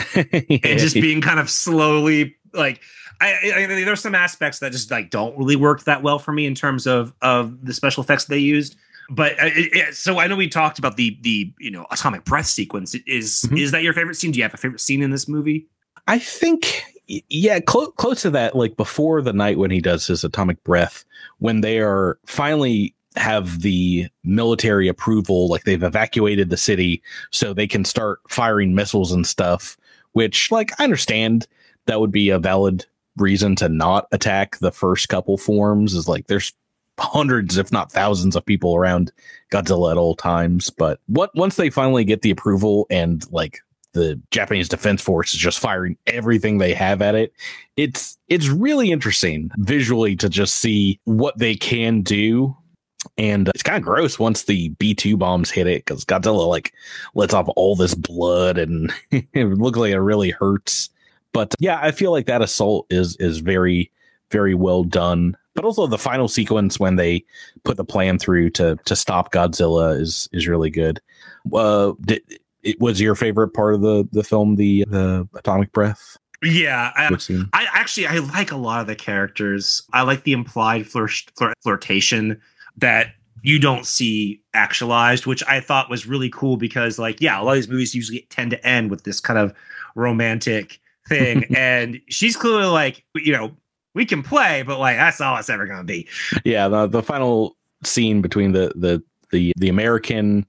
And just being kind of slowly like, I, I there's some aspects that just like don't really work that well for me in terms of, of the special effects they used. But it, it, so I know we talked about the the you know atomic breath sequence. Is mm-hmm. is that your favorite scene? Do you have a favorite scene in this movie? I think, yeah, close close to that. Like before the night when he does his atomic breath, when they are finally have the military approval, like they've evacuated the city, so they can start firing missiles and stuff. Which, like, I understand that would be a valid reason to not attack the first couple forms. Is like there's hundreds, if not thousands, of people around Godzilla at all times. But what once they finally get the approval and like the Japanese Defense Force is just firing everything they have at it, it's it's really interesting visually to just see what they can do. And it's kind of gross once the B two bombs hit it, because Godzilla like lets off all this blood and it looks like it really hurts. But yeah, I feel like that assault is is very, very well done. But also the final sequence when they put the plan through to to stop Godzilla is is really good. Uh, did, it was your favorite part of the the film, the the atomic breath? Yeah, I, I actually I like a lot of the characters. I like the implied flirt, flirt, flirtation that you don't see actualized, which I thought was really cool, because like, yeah, a lot of these movies usually tend to end with this kind of romantic thing. And she's clearly like, you know, we can play, but like, that's all it's ever going to be. Yeah. The, the final scene between the, the, the, the American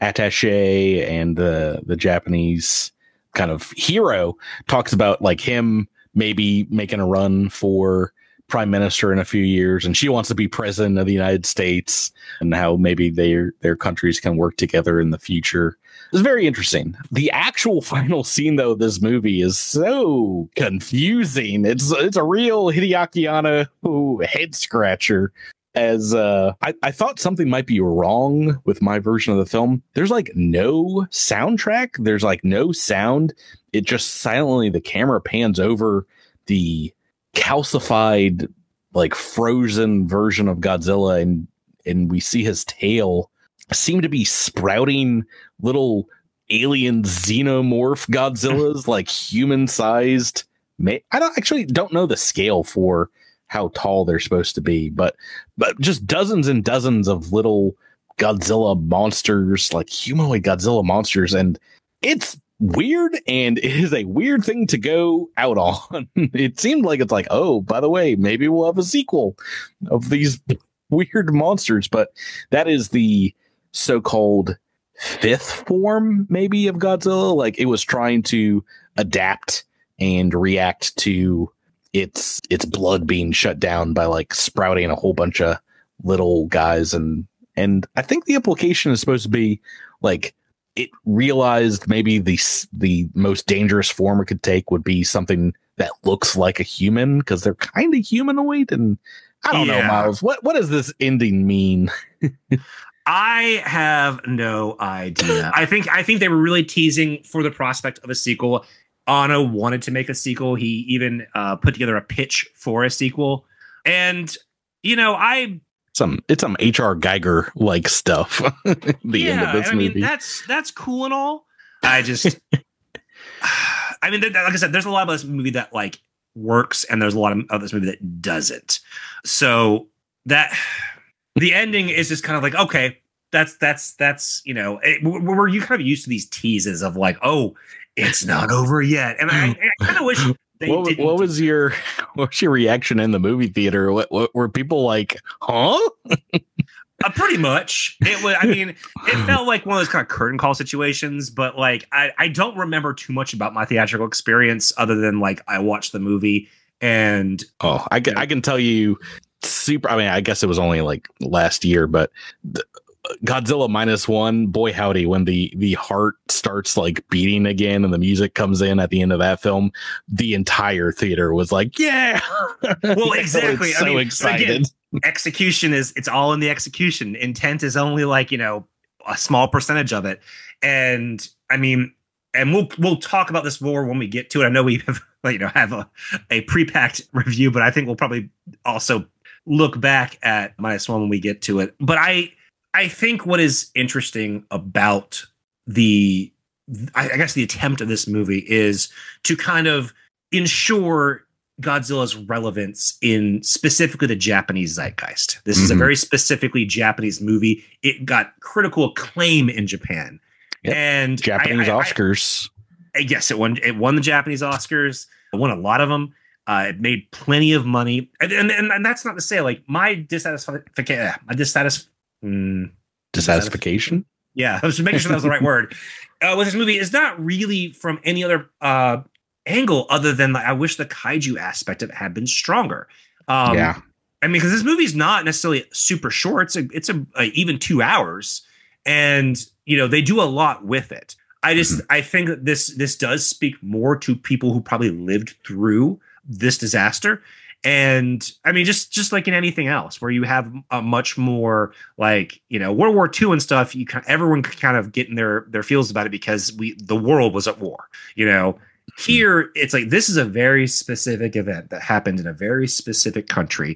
attaché and the, the Japanese kind of hero talks about like him maybe making a run for prime minister in a few years, and she wants to be president of the United States, and how maybe their their countries can work together in the future. It's very interesting. The actual final scene, though, of this movie is so confusing. It's it's a real Hideaki Anno head scratcher. As uh, I, I thought something might be wrong with my version of the film. There's like no soundtrack. There's like no sound. It just silently, the camera pans over the calcified, like frozen version of Godzilla, and and we see his tail seem to be sprouting little alien xenomorph Godzillas, like human sized. I don't actually don't know the scale for how tall they're supposed to be, but but just dozens and dozens of little Godzilla monsters, like humanoid Godzilla monsters, and it's weird, and it is a weird thing to go out on. It seemed like it's like, oh, by the way, maybe we'll have a sequel of these weird monsters, but that is the so-called fifth form, maybe, of Godzilla. Like it was trying to adapt and react to its its blood being shut down by like sprouting a whole bunch of little guys, and and I think the implication is supposed to be like it realized maybe the the most dangerous form it could take would be something that looks like a human, because they're kind of humanoid. And I don't yeah. know, Miles, what what does this ending mean? I have no idea. I think I think they were really teasing for the prospect of a sequel. Anno wanted to make a sequel. He even uh, put together a pitch for a sequel. And, you know, I... Some It's some H R Geiger like stuff. the yeah, end of this I movie. mean, that's, that's cool and all. I just... I mean, like I said, there's a lot of this movie that, like, works, and there's a lot of, of this movie that doesn't. So that... The ending is just kind of like, okay, that's, that's, that's, you know... It, we're you kind of used to these teases of, like, oh... It's not over yet, and I, I kind of wish they what, didn't. What was your what was your reaction in the movie theater? What, what were people like? Huh? uh, pretty much. It was. I mean, it felt like one of those kind of curtain call situations. But like, I, I don't remember too much about my theatrical experience other than like I watched the movie and oh, I can you know, I can tell you super. I mean, I guess it was only like last year, but. The, Godzilla minus one, boy howdy, when the the heart starts like beating again and the music comes in at the end of that film, the entire theater was like, yeah. Well, exactly. so I mean, excited. Again, execution is it's all in the execution. Intent is only like, you know, a small percentage of it. And I mean, and we'll we'll talk about this more when we get to it. I know we have you know have a, a pre-packed review, but I think we'll probably also look back at minus one when we get to it. But I I think what is interesting about the, I guess, the attempt of this movie is to kind of ensure Godzilla's relevance in specifically the Japanese zeitgeist. This mm-hmm. is a very specifically Japanese movie. It got critical acclaim in Japan, yep. and Japanese I, I, Oscars. I, yes, it won. It won the Japanese Oscars. It won a lot of them. Uh, it made plenty of money, and and, and that's not to say like my dissatisfaction. My dissatisfaction. Mm, Dissatisfaction? Yeah, I was just making sure that was the right word. Uh, with this movie is not really from any other uh, angle other than like, I wish the kaiju aspect of it had been stronger. Um, yeah, I mean, because this movie is not necessarily super short. It's a, it's a, a even two hours, and you know they do a lot with it. I just mm-hmm. I think that this this does speak more to people who probably lived through this disaster. And I mean, just just like in anything else, where you have a much more like, you know, World War Two and stuff, you can, everyone could kind of get in their their feels about it because we the world was at war. You know, here it's like this is a very specific event that happened in a very specific country,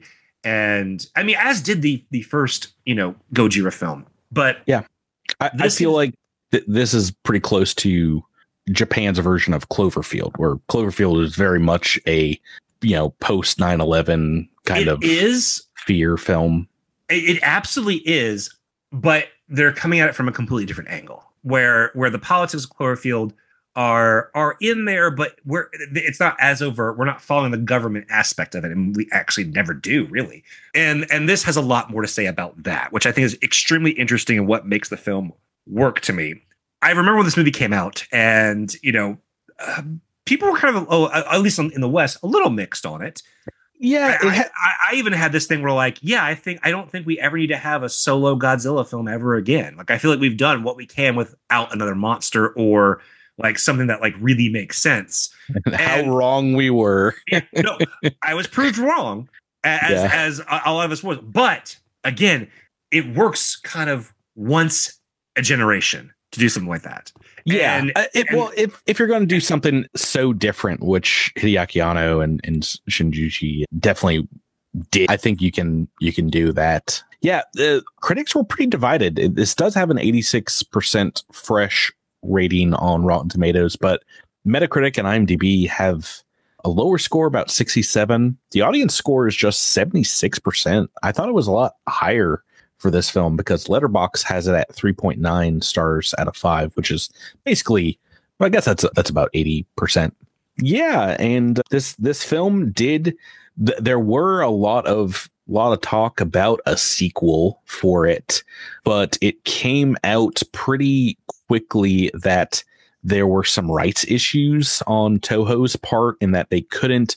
and I mean, as did the the first you know Gojira film. But yeah, I, I feel is, like th- this is pretty close to Japan's version of Cloverfield, where Cloverfield is very much a you know, post nine eleven kind it of is fear film. It, it absolutely is, but they're coming at it from a completely different angle, where where the politics of Cloverfield are are in there, but we're it's not as overt. We're not following the government aspect of it, and we actually never do really. And and this has a lot more to say about that, which I think is extremely interesting and what makes the film work to me. I remember when this movie came out, and you know. Uh, People were kind of, oh, at least in the West, a little mixed on it. Yeah, I, it ha- I, I even had this thing where, like, yeah, I think I don't think we ever need to have a solo Godzilla film ever again. Like, I feel like we've done what we can without another monster or like something that like really makes sense. How and, wrong we were! yeah, no, I was proved wrong, as yeah. as a lot of us was. But again, it works kind of once a generation to do something like that. Yeah, and, uh, it, and, well, if if you're going to do something so different, which Hideaki Anno and, and Shinjushi definitely did, I think you can you can do that. Yeah, the critics were pretty divided. It, this does have an eighty-six percent fresh rating on Rotten Tomatoes, but Metacritic and IMDb have a lower score, about sixty-seven. The audience score is just seventy-six percent. I thought it was a lot higher for this film because Letterboxd has it at three point nine stars out of five, which is basically, well, I guess that's that's about eighty percent. Yeah, and this this film did. Th- there were a lot of lot of talk about a sequel for it, but it came out pretty quickly that there were some rights issues on Toho's part in that they couldn't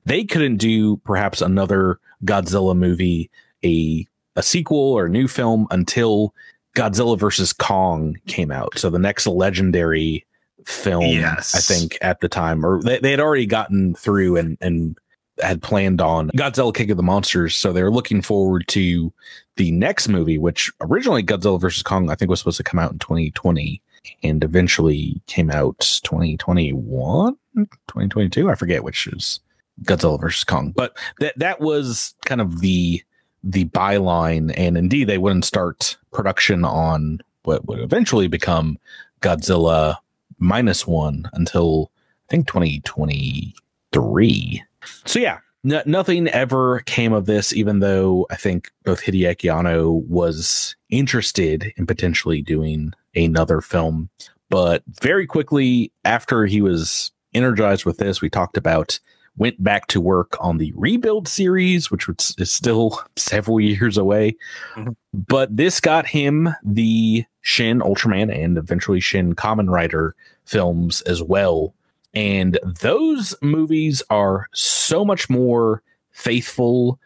they couldn't do perhaps another Godzilla movie, a a sequel or a new film until Godzilla versus Kong came out. So the next legendary film, Yes. I think at the time, or they, they had already gotten through and, and had planned on Godzilla King of the Monsters. So they're looking forward to the next movie, which originally Godzilla versus Kong, I think was supposed to come out in twenty twenty and eventually came out twenty twenty-one, twenty twenty-two. I forget which is Godzilla versus Kong, but that, that was kind of the, the byline. And indeed they wouldn't start production on what would eventually become Godzilla minus one until I think twenty twenty-three. So yeah, n- nothing ever came of this, even though I think both Hideaki Anno was interested in potentially doing another film. But very quickly after he was energized with this, we talked about went back to work on the Rebuild series, which is still several years away. Mm-hmm. But this got him the Shin Ultraman and eventually Shin Kamen Rider films as well. And those movies are so much more faithful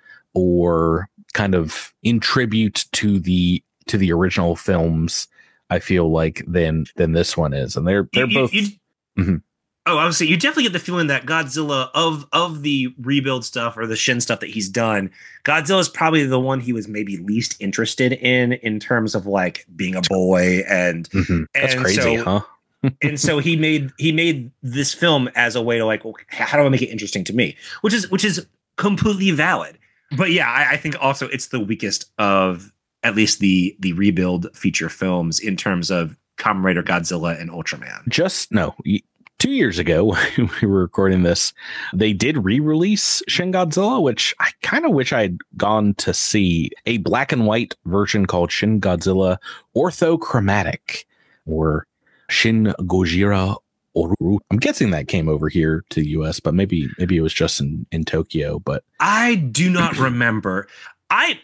or kind of in tribute to the to the original films, I feel like, than than this one is. And they're they're you, both you, you, mm-hmm. Oh, I would say you definitely get the feeling that Godzilla of of the Rebuild stuff or the Shin stuff that he's done, Godzilla is probably the one he was maybe least interested in in terms of like being a boy and mm-hmm. That's and crazy, so, huh? and so he made he made this film as a way to like, okay, how do I make it interesting to me? Which is which is completely valid. But yeah, I, I think also it's the weakest of at least the the Rebuild feature films in terms of Kamen Rider, Godzilla, and Ultraman. Just no. Two years ago, we were recording this, they did re-release Shin Godzilla, which I kind of wish I'd gone to see. A black and white version called Shin Godzilla Orthochromatic, or Shin Gojira Oru. I'm guessing that came over here to the U S, but maybe maybe it was just in, in Tokyo. But I do not remember. I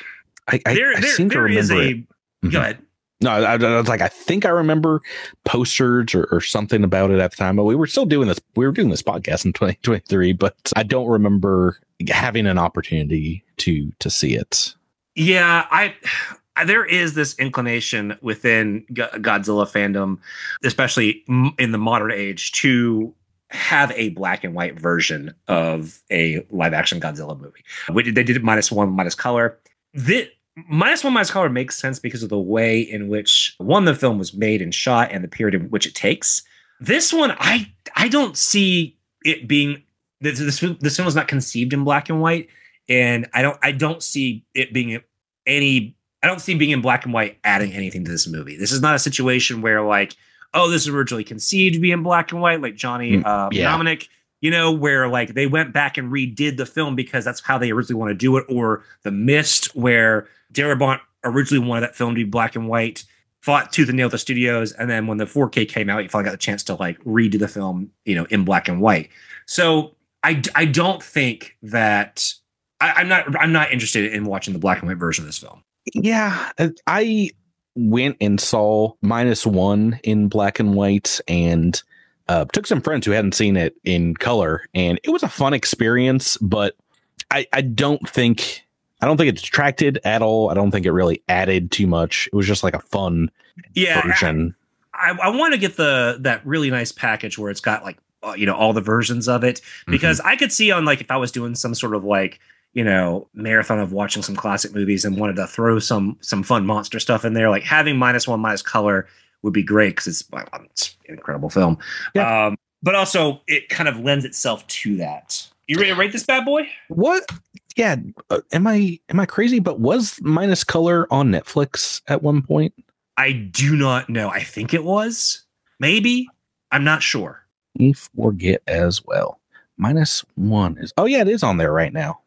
I, I, there, I there, seem there to remember is a. it. Go Mm-hmm. ahead. No, I, I was like, I think I remember posters or, or something about it at the time, but we were still doing this. We were doing this podcast in twenty twenty-three, but I don't remember having an opportunity to to see it. Yeah, I there is this inclination within G- Godzilla fandom, especially m- in the modern age, to have a black and white version of a live action Godzilla movie. We did, they did it minus one, minus color. This, Minus one minus color makes sense because of the way in which one the film was made and shot and the period in which it takes. This one, I I don't see it being this this, this film is not conceived in black and white, and I don't I don't see it being any I don't see being in black and white adding anything to this movie. This is not a situation where like, oh, this is originally conceived to be in black and white, like Johnny uh, yeah. Mnemonic. You know, where like they went back and redid the film because that's how they originally want to do it, or The Mist, where Darabont originally wanted that film to be black and white, fought tooth and nail with the studios, and then when the four K came out, you finally got the chance to like redo the film, you know, in black and white. So I, I don't think that I, I'm not I'm not interested in watching the black and white version of this film. Yeah, I went and saw minus one in black and white and uh, took some friends who hadn't seen it in color, and it was a fun experience. But I, I don't think I don't think it detracted at all. I don't think it really added too much. It was just like a fun yeah, version. I, I, I want to get the that really nice package where it's got like uh, you know all the versions of it, because mm-hmm. I could see on like if I was doing some sort of like you know marathon of watching some classic movies and wanted to throw some some fun monster stuff in there, like having minus one minus color would be great because it's, well, it's an incredible film. Yeah. Um, but also it kind of lends itself to that. You ready to rate this bad boy? What? Yeah. Uh, am I am I crazy? But was minus color on Netflix at one point? I do not know. I think it was. Maybe. I'm not sure. I forget as well. Minus one is. Oh yeah, it is on there right now.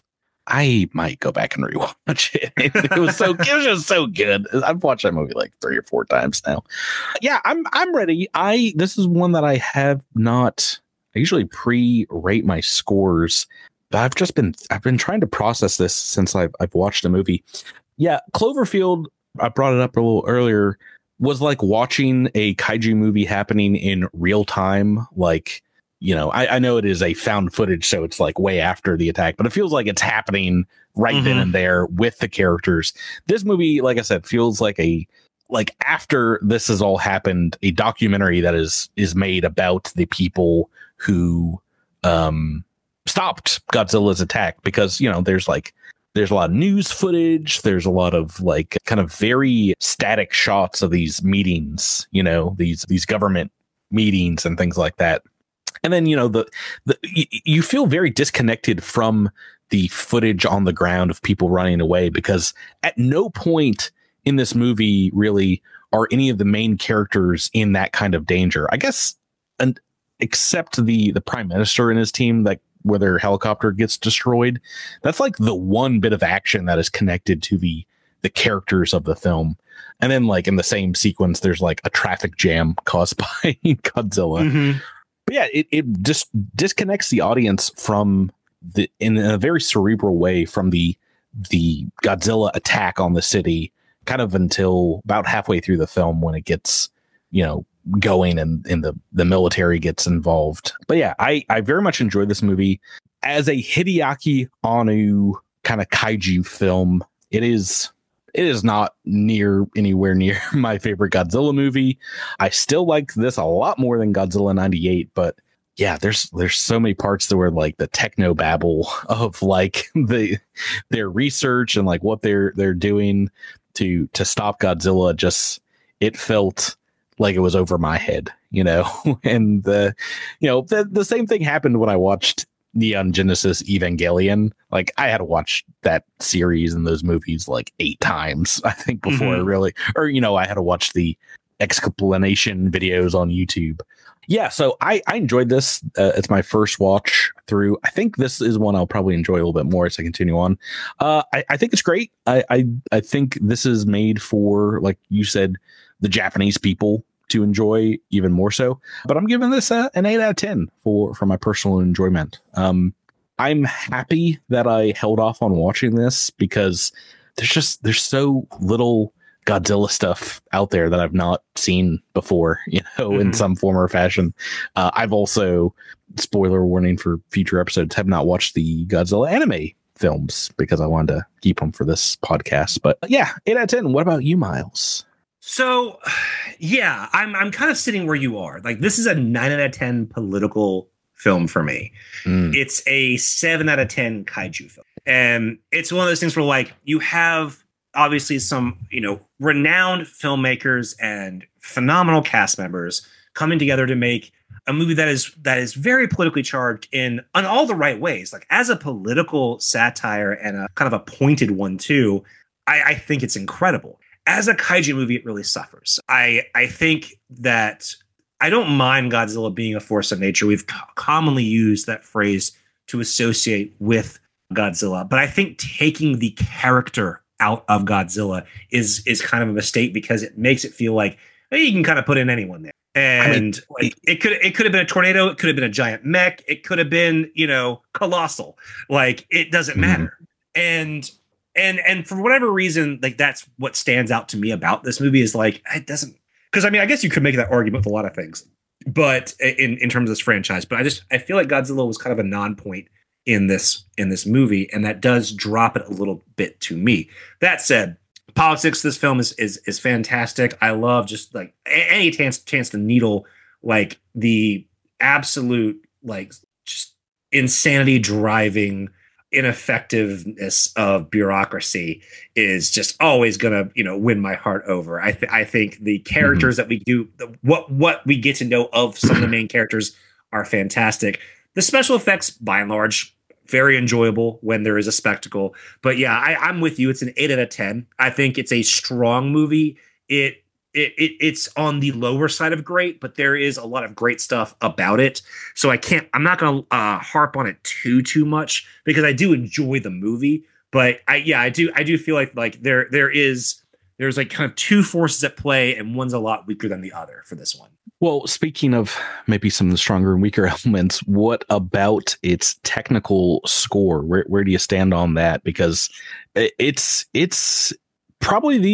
I might go back and rewatch it. It was so it was just so good. I've watched that movie like three or four times now. Yeah, I'm I'm ready. I this is one that I have not. I usually pre-rate my scores, but I've just been I've been trying to process this since I've I've watched the movie. Yeah, Cloverfield, I brought it up a little earlier, was like watching a kaiju movie happening in real time. Like you know, I, I know it is a found footage, so it's like way after the attack, but it feels like it's happening right mm-hmm. then and there with the characters. This movie, like I said, feels like a like after this has all happened, a documentary that is is made about the people who um stopped Godzilla's attack, because, you know, there's like there's a lot of news footage. There's a lot of like kind of very static shots of these meetings, you know, these these government meetings and things like that. And then, you know, the, the you feel very disconnected from the footage on the ground of people running away, because at no point in this movie really are any of the main characters in that kind of danger. I guess, and except the the prime minister and his team, like where their helicopter gets destroyed. That's like the one bit of action that is connected to the the characters of the film. And then like in the same sequence, there's like a traffic jam caused by Godzilla. Mm-hmm. But yeah, it, it just disconnects the audience from the, in a very cerebral way, from the the Godzilla attack on the city, kind of until about halfway through the film when it gets, you know, going and, and the, the military gets involved. But yeah, I, I very much enjoyed this movie. As a Hideaki Anno kind of kaiju film, it is it is not near anywhere near my favorite Godzilla movie. I still like this a lot more than Godzilla ninety-eight, but yeah, there's there's so many parts that were like the techno babble of like the their research and like what they're they're doing to to stop Godzilla. Just it felt like it was over my head, you know. And the you know the the same thing happened when I watched Neon Genesis Evangelion. Like I had to watch that series and those movies like eight times, I think, before mm-hmm. I really, or you know, I had to watch the explanation videos on YouTube. Yeah, so I, I enjoyed this. Uh, it's my first watch through. I think this is one I'll probably enjoy a little bit more as I continue on. Uh, I, I think it's great. I, I I think this is made for, like you said, the Japanese people to enjoy even more so. But I'm giving this a, an eight out of ten for, for my personal enjoyment. Um, I'm happy that I held off on watching this because there's just there's so little Godzilla stuff out there that I've not seen before, you know, mm-hmm. in some form or fashion. Uh, I've also, spoiler warning for future episodes, have not watched the Godzilla anime films because I wanted to keep them for this podcast. But yeah, eight out of ten. What about you, Miles? So, yeah, I'm I'm kind of sitting where you are. Like, this is a nine out of ten political film for me. Mm. It's a seven out of ten kaiju film. And it's one of those things where, like, you have obviously some, you know, renowned filmmakers and phenomenal cast members coming together to make a movie that is that is very politically charged in on all the right ways. Like, as a political satire and a kind of a pointed one too, I, I think it's incredible. As a kaiju movie, it really suffers. I I think that I don't mind Godzilla being a force of nature. We've co- commonly used that phrase to associate with Godzilla, but I think taking the character out of Godzilla is is kind of a mistake because it makes it feel like, hey, you can kind of put in anyone there. And I mean, like, it could it could have been a tornado, it could have been a giant mech, it could have been, you know, colossal. Like, it doesn't mm-hmm. matter. And and and for whatever reason, like, that's what stands out to me about this movie is like, it doesn't, because I mean, I guess you could make that argument with a lot of things, but in in terms of this franchise, but I just I feel like Godzilla was kind of a non-point in this in this movie, and that does drop it a little bit to me. That said, politics, this film is is is fantastic. I love just like any chance chance to needle like the absolute like just insanity driving ineffectiveness of bureaucracy is just always gonna, you know, win my heart over. I th- I think the characters mm-hmm. that we do, the, what what we get to know of some of the main characters are fantastic. The special effects, by and large, very enjoyable when there is a spectacle. But yeah, I, I'm with you. It's an eight out of ten. I think it's a strong movie. It, it it it's on the lower side of great, but there is a lot of great stuff about it. So I can't. I'm not going to uh, harp on it too too much because I do enjoy the movie. But I yeah, I do I do feel like like there there is there's like kind of two forces at play, and one's a lot weaker than the other for this one. Well, speaking of maybe some of the stronger and weaker elements, what about its technical score? Where where do you stand on that? Because it's it's probably the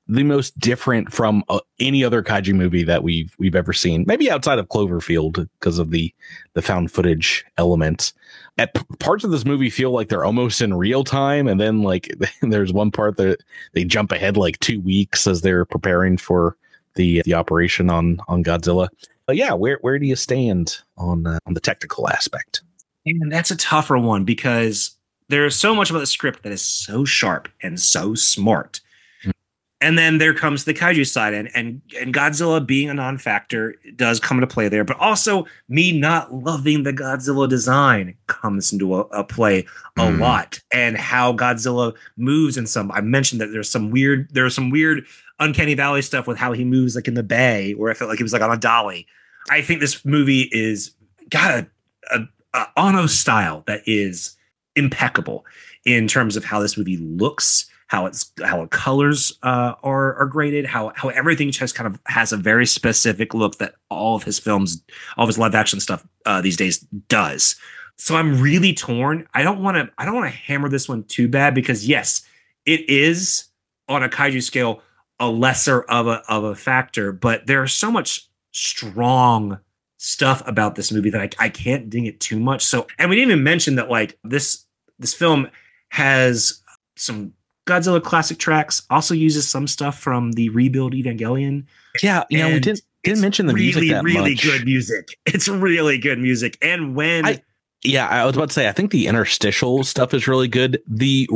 the most different from uh, any other kaiju movie that we've we've ever seen. Maybe outside of Cloverfield because of the the found footage element. At p- parts of this movie feel like they're almost in real time, and then like there's one part that they jump ahead like two weeks as they're preparing for the the operation on on Godzilla. But yeah, where where do you stand on uh, on the technical aspect? And that's a tougher one because there's so much about the script that is so sharp and so smart. And then there comes the kaiju side, and, and and Godzilla being a non-factor does come into play there. But also, me not loving the Godzilla design comes into a, a play a mm. lot, and how Godzilla moves in some. I mentioned that there's some weird, there's some weird Uncanny Valley stuff with how he moves, like in the bay, where I felt like he was like on a dolly. I think this movie is got a, a, a Ono style that is impeccable in terms of how this movie looks. How it's how the colors uh, are are graded, how how everything just kind of has a very specific look that all of his films, all of his live action stuff uh, these days does. So I'm really torn. I don't want to I don't want to hammer this one too bad because yes, it is on a kaiju scale a lesser of a of a factor, but there's so much strong stuff about this movie that I I can't ding it too much. So and we didn't even mention that like this this film has some Godzilla classic tracks, also uses some stuff from the Rebuild Evangelion. Yeah, you know, we didn't didn't mention the really, music that really much. good music. It's really good music. And when I, yeah, I was about to say, I think the interstitial stuff is really good. The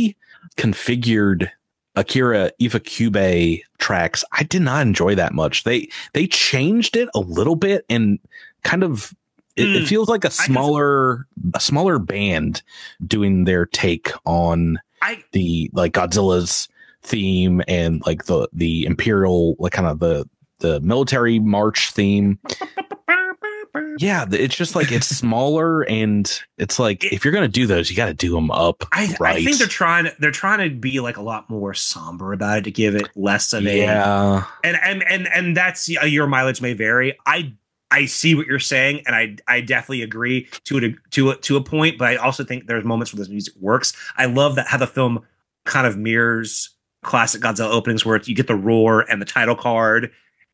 reconfigured Akira Ifukube tracks, I did not enjoy that much. They they changed it a little bit and kind of it, mm, it feels like a smaller a smaller band doing their take on I, the like Godzilla's theme and like the the imperial like kind of the the military march theme. Yeah, it's just like it's smaller and it's like it, if you're gonna do those, you got to do them up. I, right. I think they're trying they're trying to be like a lot more somber about it to give it less of a yeah. And and and and that's uh, your mileage may vary. I I see what you're saying, and I I definitely agree to a to a, to a point. But I also think there's moments where this music works. I love that how the film kind of mirrors classic Godzilla openings, where you get the roar and the title card,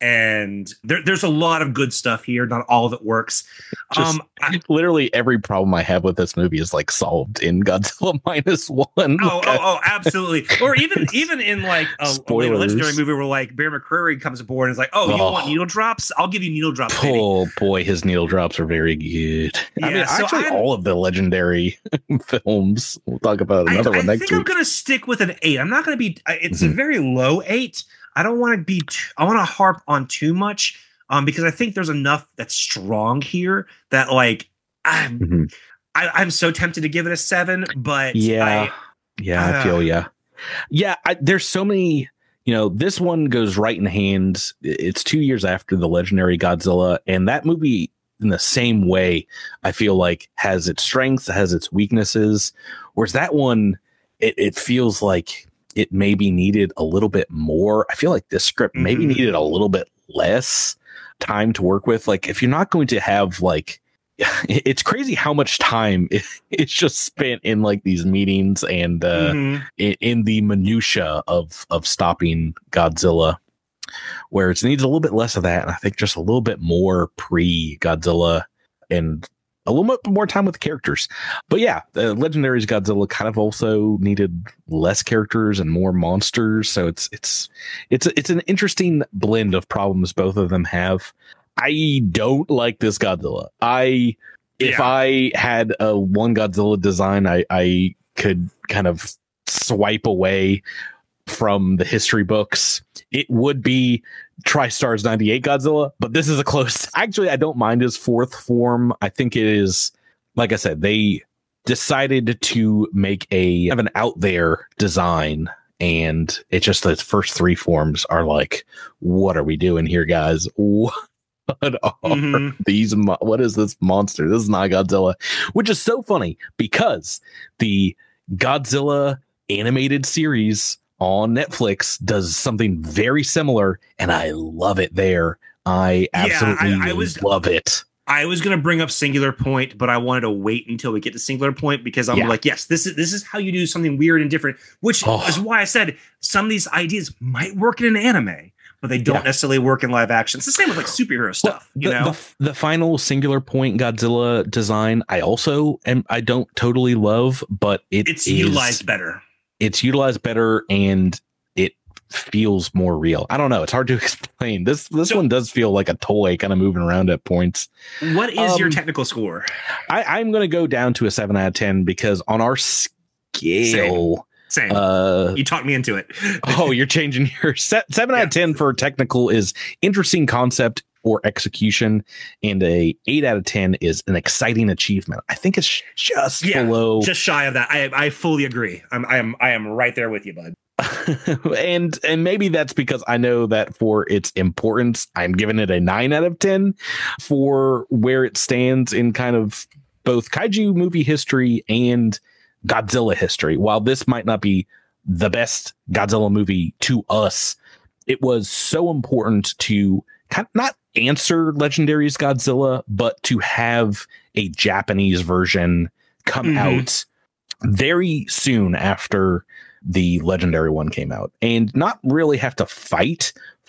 and there, there's a lot of good stuff here. Not all of it works. Just um, I, literally every problem I have with this movie is like solved in Godzilla minus one. Oh, oh, oh, absolutely. Or even even in like a, a later legendary movie where like Bear McCreary comes aboard and is like, "Oh, you oh. want needle drops? I'll give you needle drops." Baby. Oh boy, his needle drops are very good. Yeah, I mean, so actually, I'm, all of the legendary films. We'll talk about another I, one I next week. I think week. I'm going to stick with an eight. I'm not going to be. It's mm-hmm. a very low eight. I don't want to be. Too, I want to harp on too much, um, because I think there's enough that's strong here that like I'm. Mm-hmm. I, I'm so tempted to give it a seven, but yeah, I, yeah, uh, I feel yeah, yeah. I, there's so many. You know, this one goes right in hand. It's two years after the legendary Godzilla, and that movie, in the same way, I feel like has its strengths, has its weaknesses. Whereas that one, it, it feels like it maybe needed a little bit more. I feel like this script mm-hmm. maybe needed a little bit less time to work with. Like, if you're not going to have like, it's crazy how much time it's just spent in like these meetings and uh, mm-hmm. in, in the minutia of of stopping Godzilla, where it needs a little bit less of that. And I think just a little bit more pre Godzilla and a little bit more time with the characters. But yeah, the Legendary's Godzilla kind of also needed less characters and more monsters. So it's it's it's it's an interesting blend of problems both of them have. I don't like this Godzilla. I if yeah. I had a one Godzilla design, I, I could kind of swipe away from the history books. It would be TriStar's ninety-eight Godzilla, but this is a close. Actually, I don't mind his fourth form. I think it is, like I said, they decided to make a have an out there design. And it's just the first three forms are like, what are we doing here, guys? What What are mm-hmm. these? Mo- what is this monster? This is not Godzilla, which is so funny because the Godzilla animated series on Netflix does something very similar, and I love it there. I absolutely yeah, I, I was, love it. I was going to bring up Singular Point, but I wanted to wait until we get to Singular Point because I'm yeah. like, yes, this is this is how you do something weird and different, which oh. is why I said some of these ideas might work in an anime, but they don't yeah. necessarily work in live action. It's the same with like superhero stuff, well, you the, know. The, the final Singular Point Godzilla design, I also am I don't totally love, but it it's is, utilized better. It's utilized better, and it feels more real. I don't know. It's hard to explain. This this so, one does feel like a toy kind of moving around at points. What is um, your technical score? I, I'm going to go down to a seven out of ten because on our scale, same. same. Uh, you talked me into it. oh, you're changing your set. Seven yeah. out of ten for technical is interesting concept or execution, and a eight out of ten is an exciting achievement. I think it's just yeah, below, just shy of that. I I fully agree. I'm I am I am right there with you, bud. and and maybe that's because I know that for its importance, I'm giving it a nine out of ten for where it stands in kind of both kaiju movie history and Godzilla history. While this might not be the best Godzilla movie to us, it was so important to kind of not answer Legendary's Godzilla, but to have a Japanese version come mm-hmm. out very soon after the Legendary one came out, and not really have to fight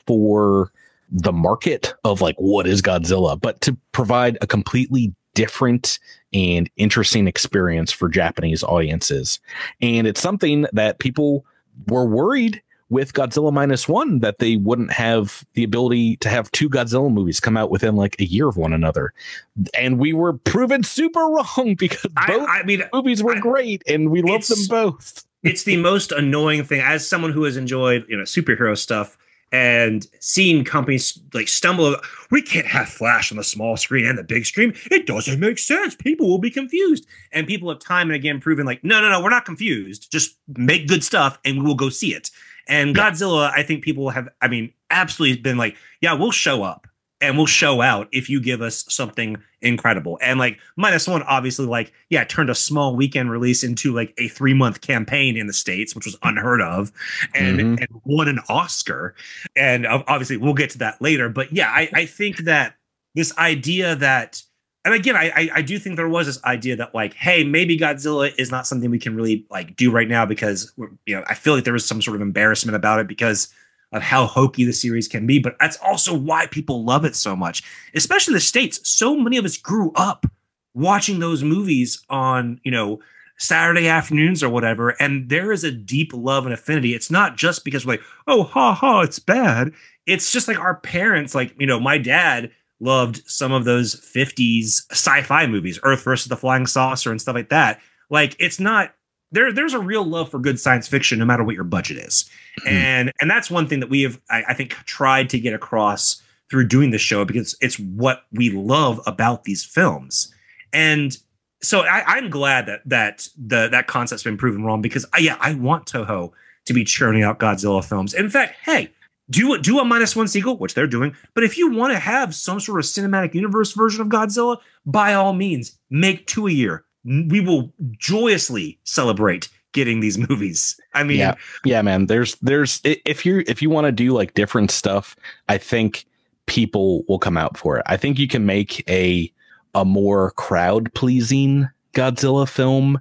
for the market of like what is Godzilla, but to provide a completely different and interesting experience for Japanese audiences. And it's something that people were worried with Godzilla minus one that they wouldn't have the ability to have two Godzilla movies come out within like a year of one another. And we were proven super wrong because both I, I mean, movies were I, great and we loved them both. It's the most annoying thing as someone who has enjoyed, you know, superhero stuff and seen companies like stumble. We can't have Flash on the small screen and the big screen. It doesn't make sense. People will be confused. And people have time and again proven like, no, no, no, we're not confused. Just make good stuff and we will go see it. And yeah. Godzilla, I think people have, I mean, absolutely been like, yeah, we'll show up and we'll show out if you give us something incredible. And like minus one, obviously, like, yeah, turned a small weekend release into like a three month campaign in the States, which was unheard of, and, mm-hmm. and won an Oscar. And obviously we'll get to that later. But yeah, I, I think that this idea that, and again, I, I I do think there was this idea that like, hey, maybe Godzilla is not something we can really like do right now because we're, you know, I feel like there was some sort of embarrassment about it because of how hokey the series can be. But that's also why people love it so much, especially the States. So many of us grew up watching those movies on, you know, Saturday afternoons or whatever. And there is a deep love and affinity. It's not just because we're like, oh, ha ha, it's bad. It's just like our parents, like, you know, my dad loved some of those fifties sci-fi movies, Earth versus the Flying Saucer and stuff like that. Like, it's not there. There's a real love for good science fiction, no matter what your budget is. Mm-hmm. And, and that's one thing that we have, I, I think, tried to get across through doing the show, because it's what we love about these films. And so I, I'm glad that, that the, that concept's been proven wrong, because I, yeah, I want Toho to be churning out Godzilla films. In fact, hey, Do, do a minus one sequel, which they're doing. But if you want to have some sort of cinematic universe version of Godzilla, by all means, make two a year. We will joyously celebrate getting these movies. I mean, yeah, yeah, man. There's, there's, if you if you want to do like different stuff, I think people will come out for it. I think you can make a a more crowd pleasing Godzilla film,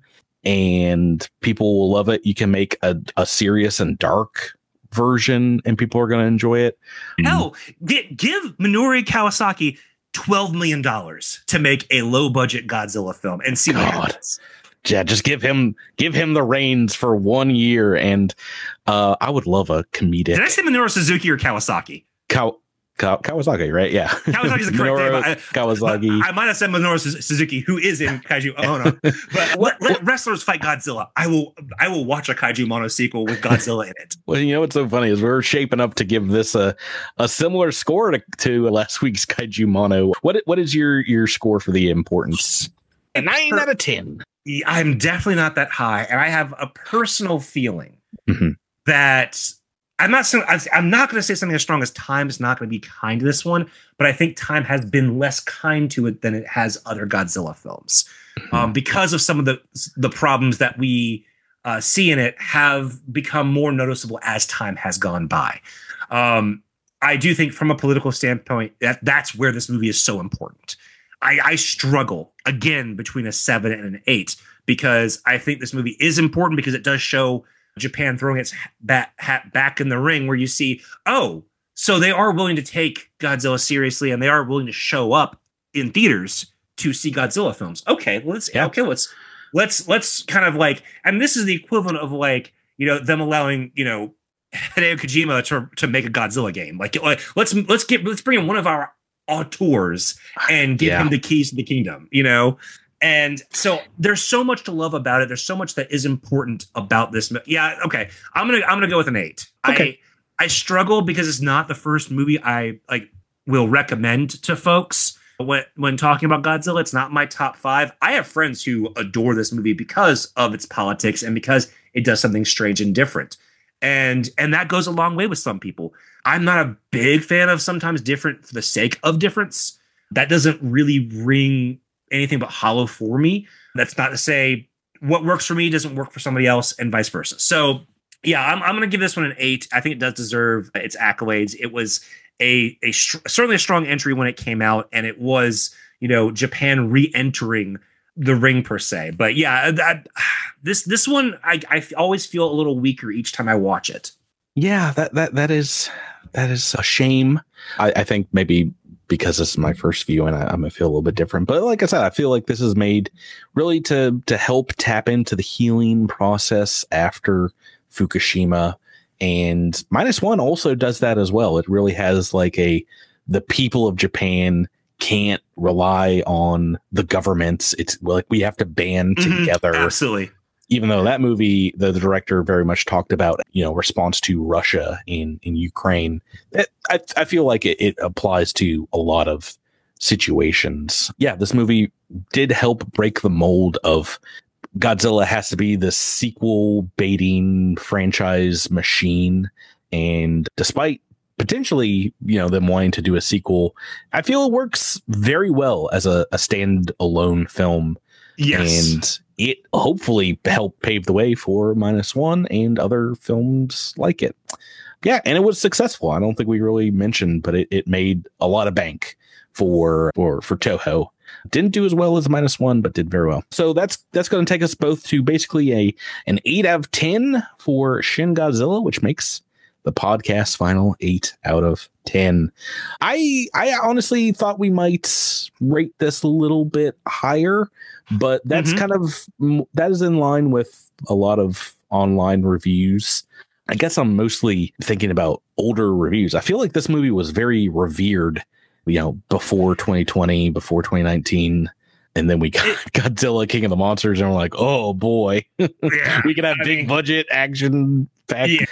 and people will love it. You can make a, a serious and dark version and people are going to enjoy it. Hell, get, give Minoru Kawasaki twelve million dollars to make a low budget Godzilla film and see what happens. Yeah, just give him give him the reins for one year, and uh, I would love a comedic. Did I say Minoru Suzuki or Kawasaki? Kaw- Kaw- Kawasaki, right? Yeah. Kawasaki's the correct Minoru name. I, Kawasaki. I, I might have said Minoru Suzuki, who is in Kaiju. Oh no! But let, let wrestlers fight Godzilla. I will. I will watch a Kaiju mono sequel with Godzilla in it. Well, you know what's so funny is we're shaping up to give this a a similar score to, to last week's Kaiju mono. What what is your your score for the importance? A nine out of ten. I'm definitely not that high, and I have a personal feeling mm-hmm. that. I'm not saying I'm not going to say something as strong as time is not going to be kind to this one, but I think time has been less kind to it than it has other Godzilla films, mm-hmm. um, because of some of the the problems that we uh, see in it have become more noticeable as time has gone by. Um, I do think, from a political standpoint, that that's where this movie is so important. I, I struggle again between a seven and an eight because I think this movie is important because it does show Japan throwing its bat, hat back in the ring where you see, oh, so they are willing to take Godzilla seriously and they are willing to show up in theaters to see Godzilla films. Okay, let's yeah. okay, let's let's let's kind of like, and this is the equivalent of like, you know, them allowing, you know, Hideo Kojima to to make a Godzilla game. Like, like let's let's get let's bring in one of our auteurs and give yeah. him the keys to the kingdom, you know? And so there's so much to love about it. There's so much that is important about this. Yeah, okay. I'm gonna I'm gonna go with an eight. Okay. I I struggle because it's not the first movie I like will recommend to folks when when talking about Godzilla. It's not my top five. I have friends who adore this movie because of its politics and because it does something strange and different. And and that goes a long way with some people. I'm not a big fan of sometimes different for the sake of difference. That doesn't really ring anything but hollow for me. That's not to say what works for me doesn't work for somebody else and vice versa. So yeah, I'm I'm going to give this one an eight. I think it does deserve its accolades. It was a a certainly a strong entry when it came out, and it was, you know, Japan re-entering the ring per se. But yeah, that, this this one I I always feel a little weaker each time I watch it. Yeah, that that that is that is a shame. I, I think maybe because this is my first view and I, I'm gonna feel a little bit different. But like I said, I feel like this is made really to to help tap into the healing process after Fukushima, and Minus One also does that as well. It really has like a the people of Japan can't rely on the governments. It's like we have to band mm-hmm, together. Absolutely. Even though that movie, the, the director very much talked about, you know, response to Russia in, in Ukraine. It, I, I feel like it, it applies to a lot of situations. Yeah, this movie did help break the mold of Godzilla has to be the sequel baiting franchise machine. And despite potentially, you know, them wanting to do a sequel, I feel it works very well as a, a standalone film. Yes. And it hopefully helped pave the way for Minus One and other films like it. Yeah, and it was successful. I don't think we really mentioned, but it, it made a lot of bank for for for Toho. Didn't do as well as Minus One, but did very well. So that's that's going to take us both to basically a an eight out of ten for Shin Godzilla, which makes the podcast final eight out of ten. I I honestly thought we might rate this a little bit higher, but that's mm-hmm. kind of that is in line with a lot of online reviews. I guess I'm mostly thinking about older reviews. I feel like this movie was very revered, you know, before twenty twenty, before twenty nineteen. And then we got Godzilla King of the Monsters, and we're like, oh boy, yeah, we can have I big mean, budget action fact. Yeah.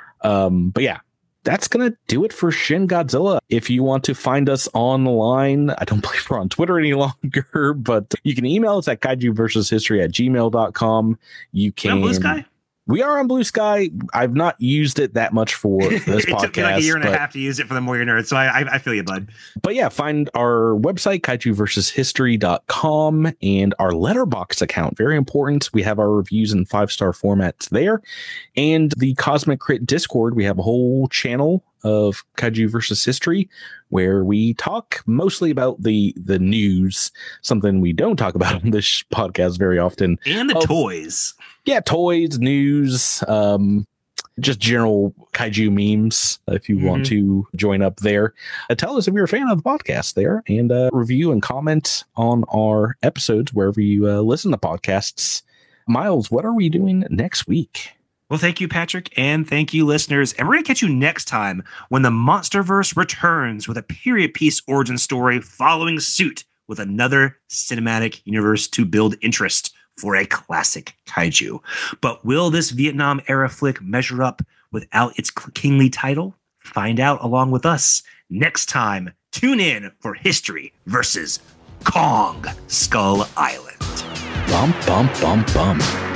Um, but yeah, that's going to do it for Shin Godzilla. If you want to find us online, I don't believe we're on Twitter any longer, but you can email us at kaiju versus history at gmail dot com. You can. Blue Sky? We are on Blue Sky. I've not used it that much for this it podcast. It took me like a year and but, a half to use it for the Warrior Nerds, so I, I, I feel you, bud. But yeah, find our website, kaiju versus history dot com, and our Letterboxd account. Very important. We have our reviews in five-star formats there. And the Cosmic Crit Discord, we have a whole channel of Kaiju versus History where we talk mostly about the the news, something we don't talk about on this podcast very often. And the of, toys. Yeah, toys, news, um, just general kaiju memes. If you mm-hmm. want to join up there, uh, tell us if you're a fan of the podcast there, and uh, review and comment on our episodes wherever you uh, listen to podcasts. Miles, what are we doing next week? Well, thank you, Patrick, and thank you, listeners. And we're going to catch you next time when the Monsterverse returns with a period piece origin story following suit with another cinematic universe to build interest for a classic kaiju. But will this Vietnam era flick measure up without its kingly title? Find out along with us next time. Tune in for History versus Kong Skull Island. Bum, bum, bum, bum.